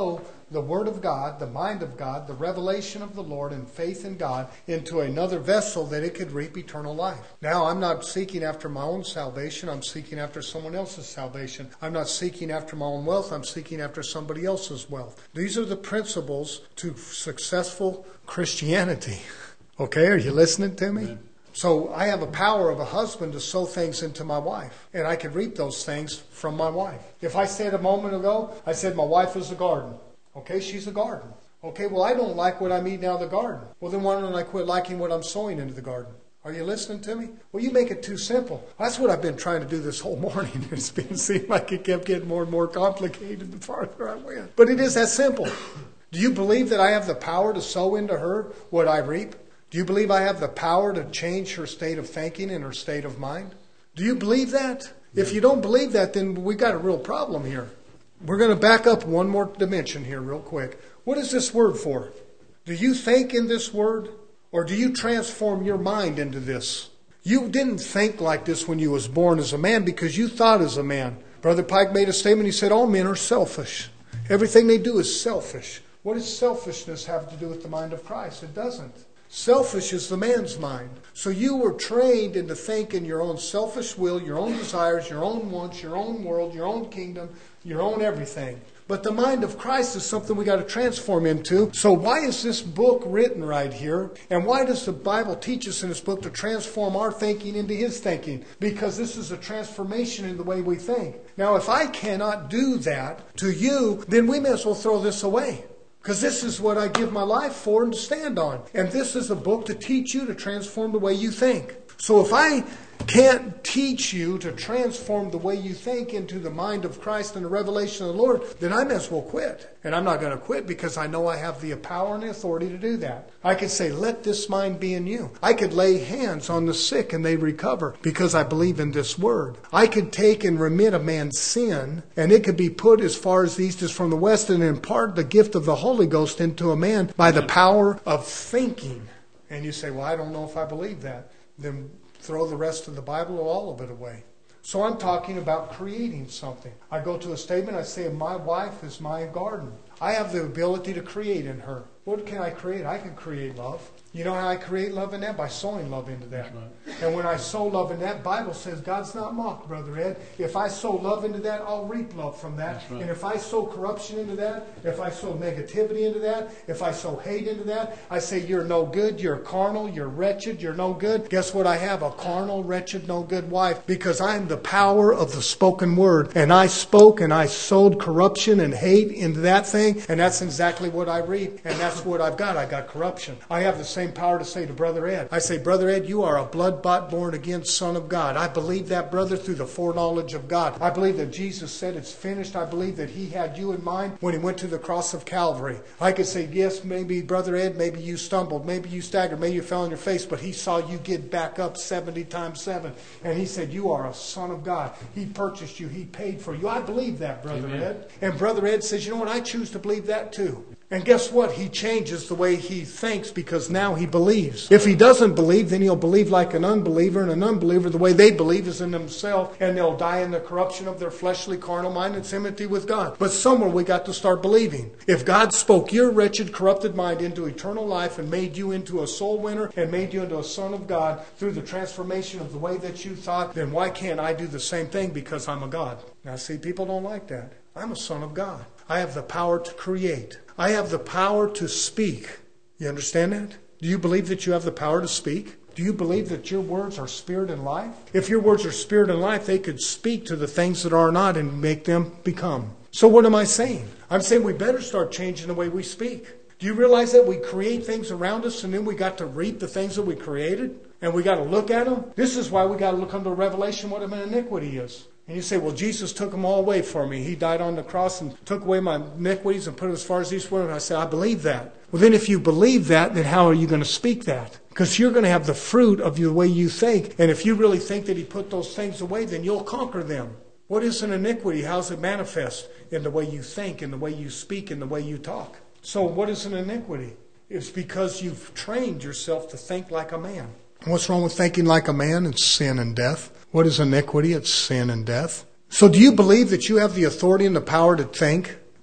the Word of God, the mind of God, the revelation of the Lord, and faith in God into another vessel that it could reap eternal life. Now, I'm not seeking after my own salvation. I'm seeking after someone else's salvation. I'm not seeking after my own wealth. I'm seeking after somebody else's wealth. These are the principles to successful Christianity. Okay, are you listening to me? Amen. So I have a power of a husband to sow things into my wife, and I can reap those things from my wife. If I said a moment ago, I said my wife is a garden. Okay, she's a garden. Okay, well, I don't like what I'm eating out of the garden. Well, then why don't I quit liking what I'm sowing into the garden? Are you listening to me? Well, you make it too simple. That's what I've been trying to do this whole morning. It's been seemed like it kept getting more and more complicated the farther I went. But it is that simple. Do you believe that I have the power to sow into her what I reap? Do you believe I have the power to change her state of thinking and her state of mind? Do you believe that? If you don't believe that, then we got a real problem here. We're going to back up one more dimension here real quick. What is this word for? Do you think in this word? Or do you transform your mind into this? You didn't think like this when you was born as a man because you thought as a man. Brother Pike made a statement. He said all men are selfish. Everything they do is selfish. What does selfishness have to do with the mind of Christ? It doesn't. Selfish is the man's mind. So you were trained into thinking your own selfish will, your own desires, your own wants, your own world, your own kingdom, your own everything. But the mind of Christ is something we got to transform into. So why is this book written right here? And why does the Bible teach us in this book to transform our thinking into His thinking? Because this is a transformation in the way we think. Now, if I cannot do that to you, then we may as well throw this away. Because this is what I give my life for and to stand on. And this is a book to teach you to transform the way you think. So if I can't teach you to transform the way you think into the mind of Christ and the revelation of the Lord, then I may as well quit. And I'm not going to quit because I know I have the power and the authority to do that. I could say, let this mind be in you. I could lay hands on the sick and they recover because I believe in this word. I could take and remit a man's sin and it could be put as far as the east is from the west and impart the gift of the Holy Ghost into a man by the power of thinking. And you say, well, I don't know if I believe that. Then throw the rest of the Bible or all of it away. So I'm talking about creating something. I go to a statement, I say, my wife is my garden. I have the ability to create in her. What can I create? I can create love. You know how I create love in that? By sowing love into that. Right. And when I sow love in that, Bible says God's not mocked, Brother Ed. If I sow love into that, I'll reap love from that. Right. And if I sow corruption into that, if I sow negativity into that, if I sow hate into that, I say you're no good, you're carnal, you're wretched, you're no good. Guess what I have? A carnal, wretched, no good wife. Because I'm the power of the spoken word. And I spoke and I sowed corruption and hate into that thing. And that's exactly what I reap. And that's what I've got. I got corruption. I have the same power to say to Brother Ed. I say, Brother Ed, you are a blood-bought, born-again Son of God. I believe that, brother, through the foreknowledge of God. I believe that Jesus said it's finished. I believe that He had you in mind when He went to the cross of Calvary. I could say, yes, maybe, Brother Ed, maybe you stumbled, maybe you staggered, maybe you fell on your face, but He saw you get back up seventy times seven. And He said, you are a Son of God. He purchased you. He paid for you. I believe that, Brother Amen. Ed. And Brother Ed says, you know what? I choose to believe that too. And guess what? He changes the way he thinks because now he believes. If he doesn't believe, then he'll believe like an unbeliever. And an unbeliever, the way they believe is in themselves. And they'll die in the corruption of their fleshly, carnal mind and enmity with God. But somewhere we got to start believing. If God spoke your wretched, corrupted mind into eternal life and made you into a soul winner and made you into a son of God through the transformation of the way that you thought, then why can't I do the same thing because I'm a God? Now see, people don't like that. I'm a son of God. I have the power to create. I have the power to speak. You understand that? Do you believe that you have the power to speak? Do you believe that your words are spirit and life? If your words are spirit and life, they could speak to the things that are not and make them become. So what am I saying? I'm saying we better start changing the way we speak. Do you realize that we create things around us and then we got to reap the things that we created? And we got to look at them? This is why we got to look under Revelation what an iniquity is. And you say, well, Jesus took them all away for me. He died on the cross and took away my iniquities and put it as far as east were. And I said, I believe that. Well, then if you believe that, then how are you going to speak that? Because you're going to have the fruit of the way you think. And if you really think that He put those things away, then you'll conquer them. What is an iniquity? How does it manifest? In the way you think, in the way you speak, in the way you talk. So what is an iniquity? It's because you've trained yourself to think like a man. What's wrong with thinking like a man? It's sin and death. What is iniquity? It's sin and death. So do you believe that you have the authority and the power to think?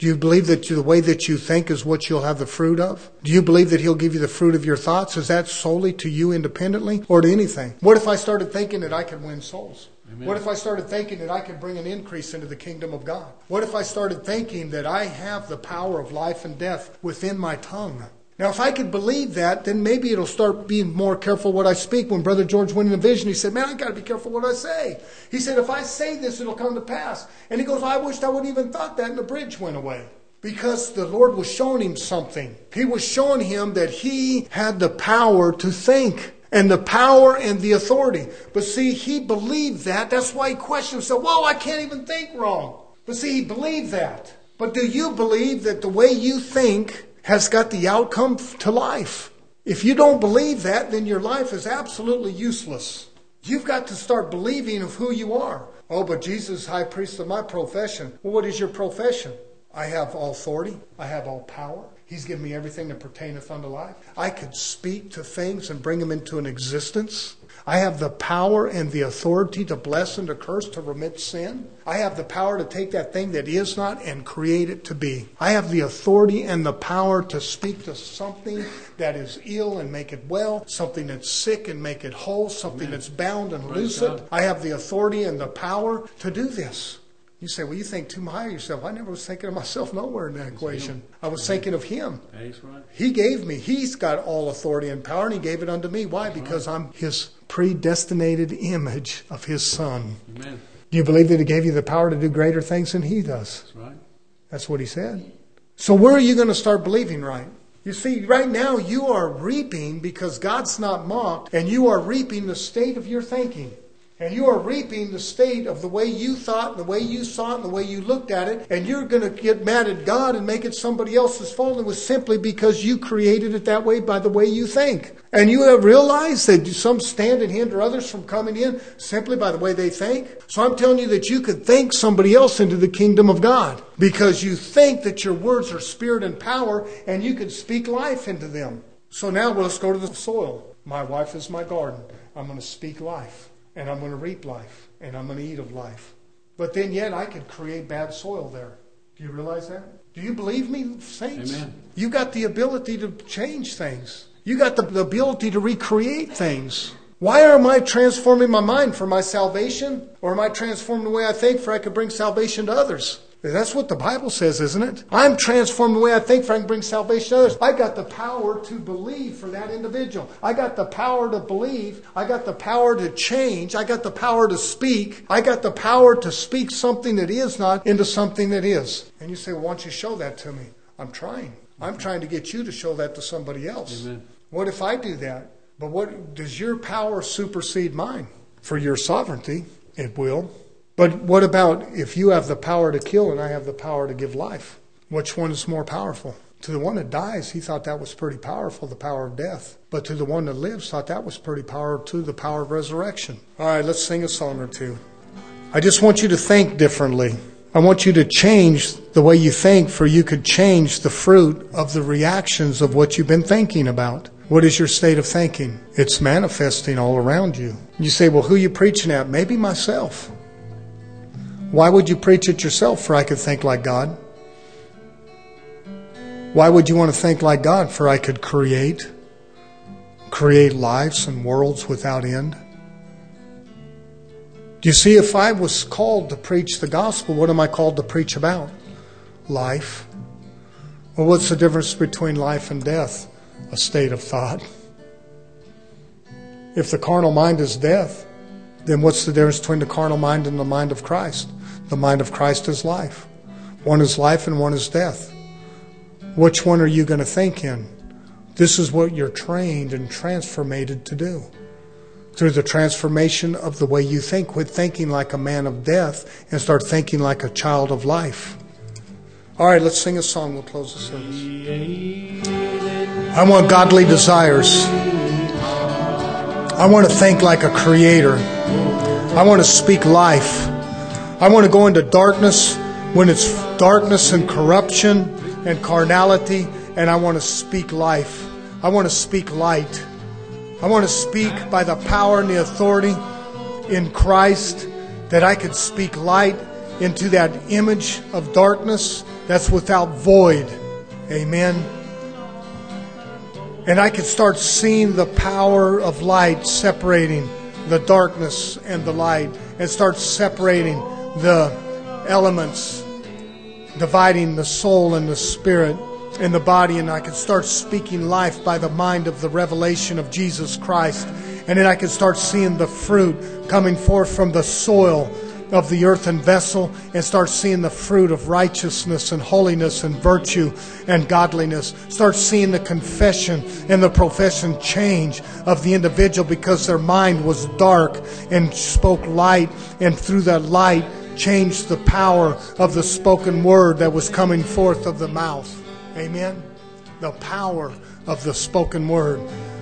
Do you believe that the way that you think is what you'll have the fruit of? Do you believe that He'll give you the fruit of your thoughts? Is that solely to you independently or to anything? What if I started thinking that I could win souls? Amen. What if I started thinking that I could bring an increase into the kingdom of God? What if I started thinking that I have the power of life and death within my tongue? Now, if I could believe that, then maybe it'll start being more careful what I speak. When Brother George went in a vision, he said, man, I got to be careful what I say. He said, if I say this, it'll come to pass. And he goes, I wished I wouldn't even thought that, and the bridge went away. Because the Lord was showing him something. He was showing him that he had the power to think. And the power and the authority. But see, he believed that. That's why he questioned himself. Whoa, I can't even think wrong. But see, he believed that. But do you believe that the way you think has got the outcome to life? If you don't believe that, then your life is absolutely useless. You've got to start believing of who you are. Oh, but Jesus is high priest of my profession. Well, what is your profession? I have all authority. I have all power. He's given me everything that pertaineth unto life. I could speak to things and bring them into an existence. I have the power and the authority to bless and to curse, to remit sin. I have the power to take that thing that is not and create it to be. I have the authority and the power to speak to something that is ill and make it well, something that's sick and make it whole, something Amen. That's bound and loose it. I have the authority and the power to do this. You say, well, you think too high of yourself. I never was thinking of myself nowhere in that equation. I was thinking of Him. That's right. He gave me. He's got all authority and power, and He gave it unto me. Why? That's because right. I'm His predestinated image of His Son. Amen. Do you believe that He gave you the power to do greater things than He does? That's right. That's what He said. So where are you going to start believing right? You see, right now you are reaping because God's not mocked, and you are reaping the state of your thinking. And you are reaping the state of the way you thought, the way you saw it, and the way you looked at it. And you're going to get mad at God and make it somebody else's fault. It was simply because you created it that way by the way you think. And you have realized that some stand and hinder others from coming in simply by the way they think. So I'm telling you that you could think somebody else into the kingdom of God. Because you think that your words are spirit and power, and you can speak life into them. So now let's go to the soil. My wife is my garden. I'm going to speak life. And I'm going to reap life. And I'm going to eat of life. But then yet I could create bad soil there. Do you realize that? Do you believe me, saints? Amen. You got the ability to change things. You got the, the ability to recreate things. Why am I transforming my mind for my salvation? Or am I transforming the way I think for I could bring salvation to others? That's what the Bible says, isn't it? I'm transforming the way I think for I can bring salvation to others. I got the power to believe for that individual. I got the power to believe. I got the power to change. I got the power to speak. I got the power to speak something that is not into something that is. And you say, well, why don't you show that to me? I'm trying. I'm trying to get you to show that to somebody else. Amen. What if I do that? But what does your power supersede mine? For your sovereignty, it will. But what about if you have the power to kill and I have the power to give life? Which one is more powerful? To the one that dies, he thought that was pretty powerful, the power of death. But to the one that lives, thought that was pretty powerful too, the power of resurrection. All right, let's sing a song or two. I just want you to think differently. I want you to change the way you think, for you could change the fruit of the reactions of what you've been thinking about. What is your state of thinking? It's manifesting all around you. You say, well, who are you preaching at? Maybe myself. Why would you preach it yourself? For I could think like God. Why would you want to think like God? For I could create, create lives and worlds without end. Do you see, if I was called to preach the gospel, what am I called to preach about? Life. Well, what's the difference between life and death? A state of thought. If the carnal mind is death, then what's the difference between the carnal mind and the mind of Christ? The mind of Christ is life. One is life and one is death. Which one are you going to think in? This is what you're trained and transformated to do. Through the transformation of the way you think. Quit thinking like a man of death and start thinking like a child of life. All right, let's sing a song. We'll close the service. I want godly desires. I want to think like a creator. I want to speak life. I want to go into darkness when it's darkness and corruption and carnality, and I want to speak life. I want to speak light. I want to speak by the power and the authority in Christ, that I could speak light into that image of darkness that's without void. Amen. And I could start seeing the power of light separating the darkness and the light, and start separating the elements, dividing the soul and the spirit and the body. And I could start speaking life by the mind of the revelation of Jesus Christ. And then I could start seeing the fruit coming forth from the soil of the earthen vessel, and start seeing the fruit of righteousness and holiness and virtue and godliness. Start seeing the confession and the profession change of the individual, because their mind was dark and spoke light, and through that light changed the power of the spoken word that was coming forth of the mouth. Amen. The power of the spoken word.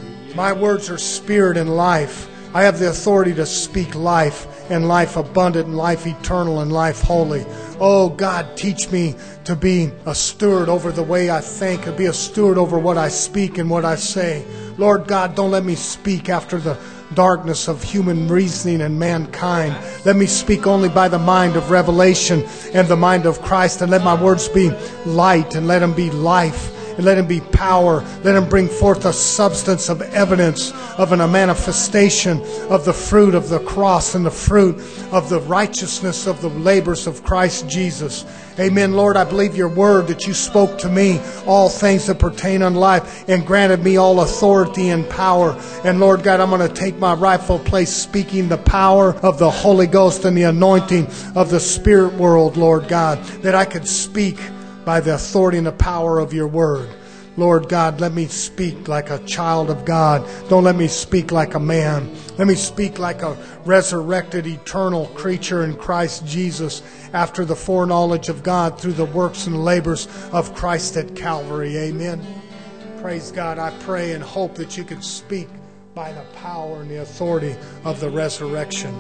My words are spirit and life. I have the authority to speak life, and life abundant, and life eternal, and life holy. Oh God, teach me to be a steward over the way I think, and be a steward over what I speak and what I say. Lord God, don't let me speak after the darkness of human reasoning and mankind. Let me speak only by the mind of revelation and the mind of Christ, and let my words be light, and let them be life. And let him be power. Let him bring forth a substance of evidence of an, a manifestation of the fruit of the cross and the fruit of the righteousness of the labors of Christ Jesus. Amen. Lord, I believe your word that you spoke to me all things that pertain unto life, and granted me all authority and power. And Lord God, I'm going to take my rightful place speaking the power of the Holy Ghost and the anointing of the spirit world, Lord God, that I could speak by the authority and the power of your word. Lord God, let me speak like a child of God. Don't let me speak like a man. Let me speak like a resurrected, eternal creature in Christ Jesus, after the foreknowledge of God through the works and labors of Christ at Calvary. Amen. Praise God. I pray and hope that you can speak by the power and the authority of the resurrection.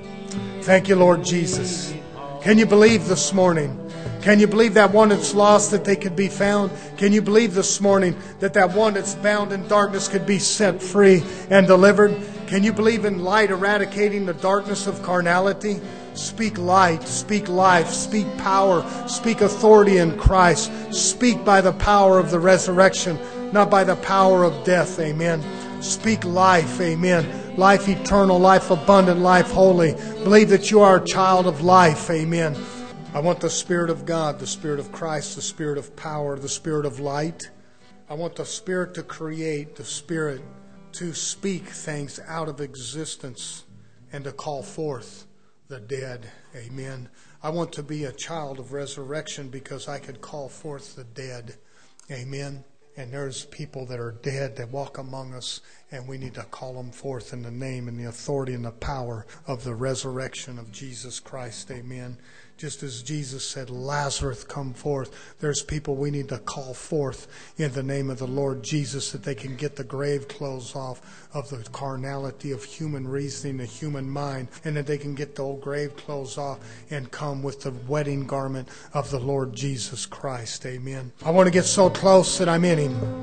Thank you, Lord Jesus. Can you believe this morning? Can you believe that one that's lost, that they could be found? Can you believe this morning that that one that's bound in darkness could be set free and delivered? Can you believe in light eradicating the darkness of carnality? Speak light, speak life, speak power, speak authority in Christ. Speak by the power of the resurrection, not by the power of death. Amen. Speak life. Amen. Life eternal, life abundant, life holy. Believe that you are a child of life. Amen. I want the Spirit of God, the Spirit of Christ, the Spirit of power, the Spirit of light. I want the Spirit to create, the Spirit to speak things out of existence and to call forth the dead. Amen. I want to be a child of resurrection because I could call forth the dead. Amen. And there's people that are dead that walk among us, and we need to call them forth in the name and the authority and the power of the resurrection of Jesus Christ. Amen. Just as Jesus said, Lazarus, come forth. There's people we need to call forth in the name of the Lord Jesus, that they can get the grave clothes off of the carnality of human reasoning, the human mind, and that they can get the old grave clothes off and come with the wedding garment of the Lord Jesus Christ. Amen. I want to get so close that I'm in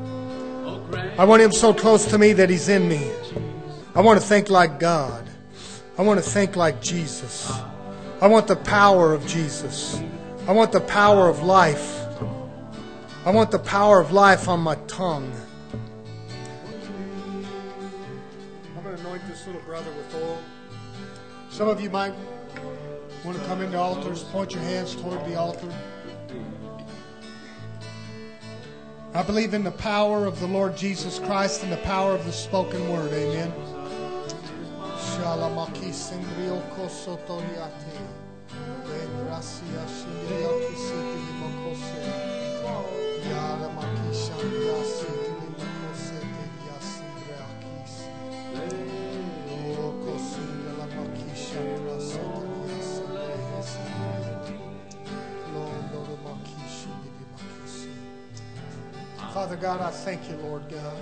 Him. I want Him so close to me that He's in me. I want to think like God. I want to think like Jesus. I want the power of Jesus. I want the power of life. I want the power of life on my tongue. I'm going to anoint this little brother with oil. Some of you might want to come into altars. Point your hands toward the altar. I believe in the power of the Lord Jesus Christ and the power of the spoken word. Amen. Father God, I thank you, Lord God.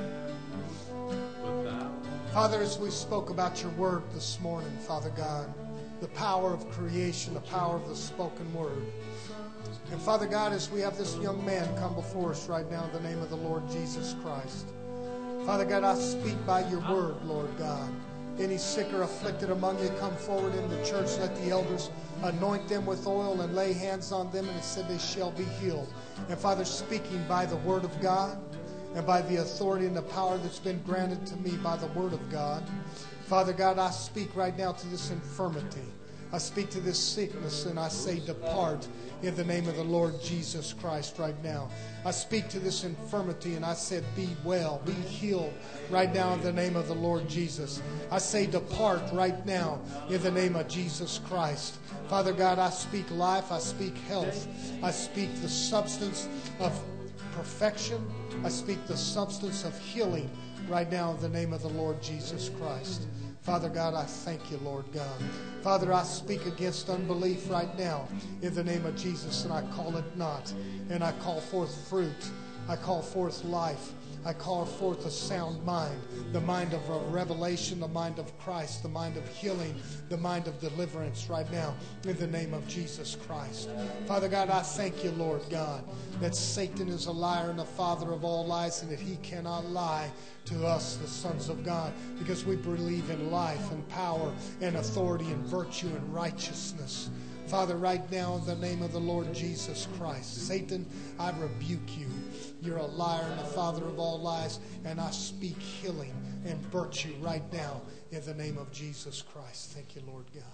Father, as we spoke about your word this morning, Father God, the power of creation, the power of the spoken word. And Father God, as we have this young man come before us right now in the name of the Lord Jesus Christ. Father God, I speak by your word, Lord God, Any sick or afflicted among you, come forward in the church. Let the elders anoint them with oil and lay hands on them, and it said they shall be healed. And Father, speaking by the word of God and by the authority and the power that's been granted to me by the word of God, Father God, I speak right now to this infirmity. I speak to this sickness, and I say, depart in the name of the Lord Jesus Christ right now. I speak to this infirmity, and I said, be well, be healed right now in the name of the Lord Jesus. I say, depart right now in the name of Jesus Christ. Father God, I speak life, I speak health, I speak the substance of perfection, I speak the substance of healing right now in the name of the Lord Jesus Christ. Father God, I thank you, Lord God. Father, I speak against unbelief right now in the name of Jesus, and I call it not. And I call forth fruit. I call forth life. I call forth a sound mind, the mind of revelation, the mind of Christ, the mind of healing, the mind of deliverance right now in the name of Jesus Christ. Father God, I thank you, Lord God, that Satan is a liar and the father of all lies, and that he cannot lie to us, the sons of God, because we believe in life and power and authority and virtue and righteousness. Father, right now in the name of the Lord Jesus Christ, Satan, I rebuke you. You're a liar and the father of all lies, and I speak healing and virtue right now in the name of Jesus Christ. Thank you, Lord God.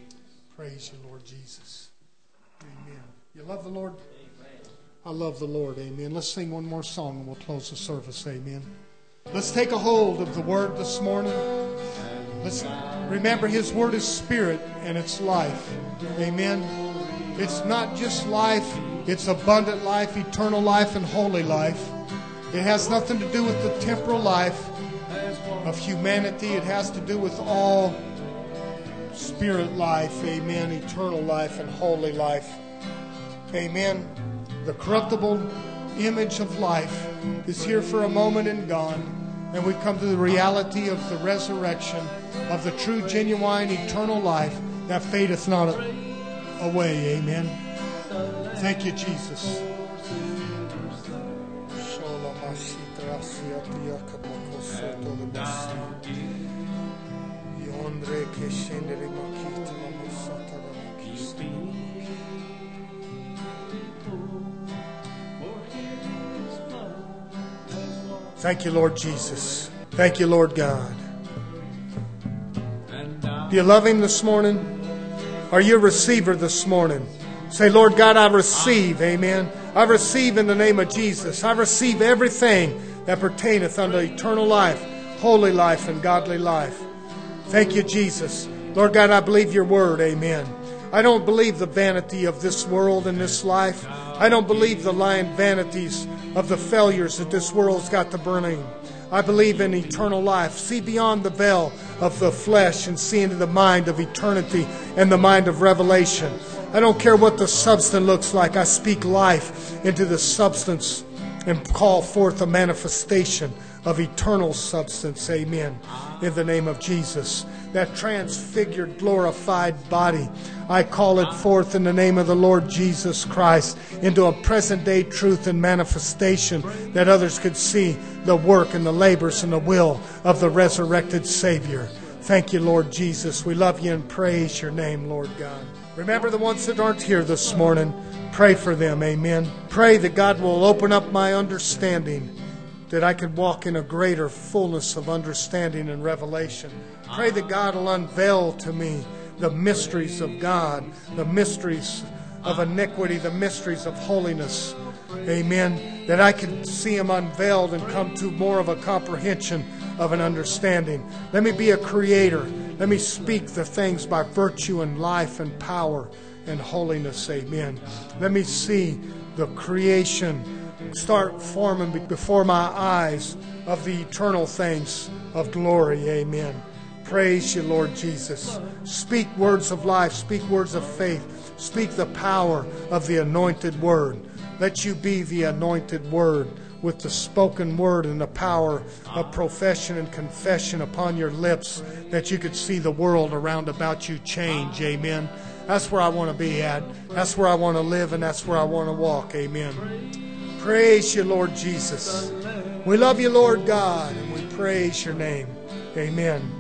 Praise you, Lord Jesus. Amen. You love the Lord? Amen. I love the Lord. Amen. Let's sing one more song and we'll close the service. Amen. Let's take a hold of the Word this morning. Let's remember His Word is spirit and it's life. Amen. It's not just life. It's abundant life, eternal life, and holy life. It has nothing to do with the temporal life of humanity. It has to do with all spirit life. Amen. Eternal life and holy life. Amen. The corruptible image of life is here for a moment and gone. And we've come to the reality of the resurrection of the true, genuine, eternal life that fadeth not away. Amen. Thank you, Jesus. Thank you, Lord Jesus. Thank you, Lord God. Do you love Him this morning? Are you a receiver this morning? Say, Lord God, I receive. Amen. I receive in the name of Jesus. I receive everything that pertaineth unto eternal life, holy life, and godly life. Thank you, Jesus. Lord God, I believe your word. Amen. I don't believe the vanity of this world and this life. I don't believe the lying vanities of the failures that this world's got to burning. I believe in eternal life. See beyond the veil of the flesh and see into the mind of eternity and the mind of revelation. I don't care what the substance looks like. I speak life into the substance and call forth a manifestation of eternal substance. Amen. In the name of Jesus. That transfigured, glorified body, I call it forth in the name of the Lord Jesus Christ into a present day truth and manifestation that others could see the work and the labors and the will of the resurrected Savior. Thank you, Lord Jesus. We love you and praise your name, Lord God. Remember the ones that aren't here this morning. Pray for them. Amen. Pray that God will open up my understanding, that I could walk in a greater fullness of understanding and revelation. Pray that God will unveil to me the mysteries of God, the mysteries of iniquity, the mysteries of holiness. Amen. That I can see them unveiled and come to more of a comprehension of an understanding. Let me be a creator. Let me speak the things by virtue and life and power and holiness. Amen. Let me see the creation start forming before my eyes of the eternal things of glory. Amen. Praise you, Lord Jesus. Speak words of life. Speak words of faith. Speak the power of the anointed word. Let you be the anointed word with the spoken word and the power of profession and confession upon your lips, that you could see the world around about you change. Amen. That's where I want to be at. That's where I want to live, and that's where I want to walk. Amen. Praise you, Lord Jesus. We love you, Lord God, and we praise your name. Amen.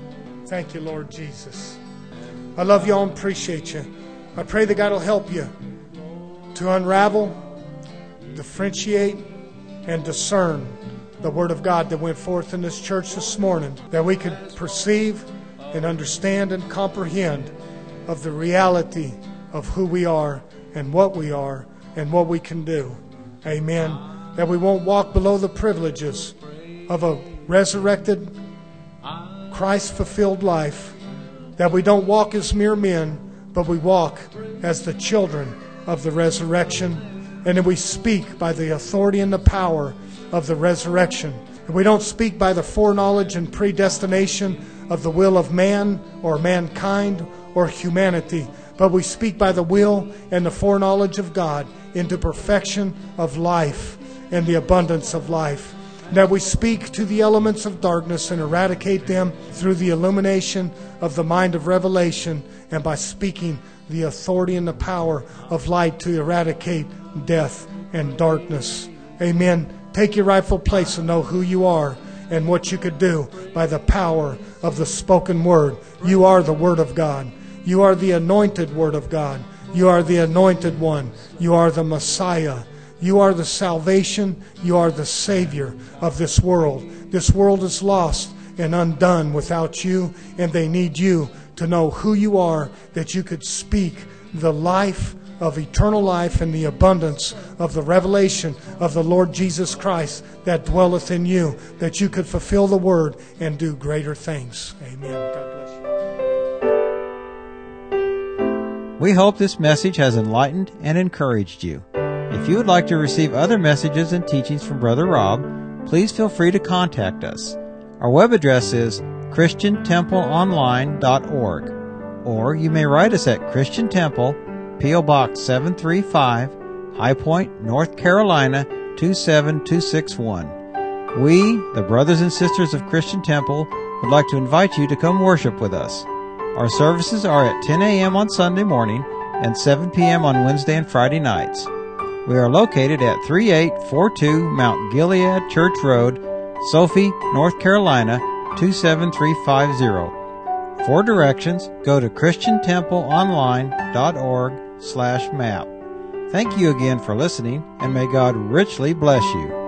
Thank you, Lord Jesus. I love y'all and appreciate you. I pray that God will help you to unravel, differentiate, and discern the Word of God that went forth in this church this morning, that we could perceive and understand and comprehend of the reality of who we are and what we are and what we can do. Amen. That we won't walk below the privileges of a resurrected, Christ-fulfilled life. That we don't walk as mere men, but we walk as the children of the resurrection. And that we speak by the authority and the power of the resurrection. And we don't speak by the foreknowledge and predestination of the will of man or mankind or humanity, but we speak by the will and the foreknowledge of God into perfection of life and the abundance of life. That we speak to the elements of darkness and eradicate them through the illumination of the mind of revelation and by speaking the authority and the power of light to eradicate death and darkness. Amen. Take your rightful place and know who you are and what you could do by the power of the spoken word. You are the Word of God. You are the anointed Word of God. You are the anointed one. You are the Messiah. You are the salvation. You are the Savior of this world. This world is lost and undone without you, and they need you to know who you are, that you could speak the life of eternal life and the abundance of the revelation of the Lord Jesus Christ that dwelleth in you, that you could fulfill the word and do greater things. Amen. God bless you. We hope this message has enlightened and encouraged you. If you would like to receive other messages and teachings from Brother Rob, please feel free to contact us. Our web address is christian temple online dot org, or you may write us at Christian Temple, P O Box seven three five, High Point, North Carolina two seven two six one. We, the brothers and sisters of Christian Temple, would like to invite you to come worship with us. Our services are at ten a.m. on Sunday morning and seven p.m. on Wednesday and Friday nights. We are located at thirty-eight forty-two Mount Gilead Church Road, Sophie, North Carolina two seven three five zero. For directions, go to christian temple online dot org slash map. Thank you again for listening, and may God richly bless you.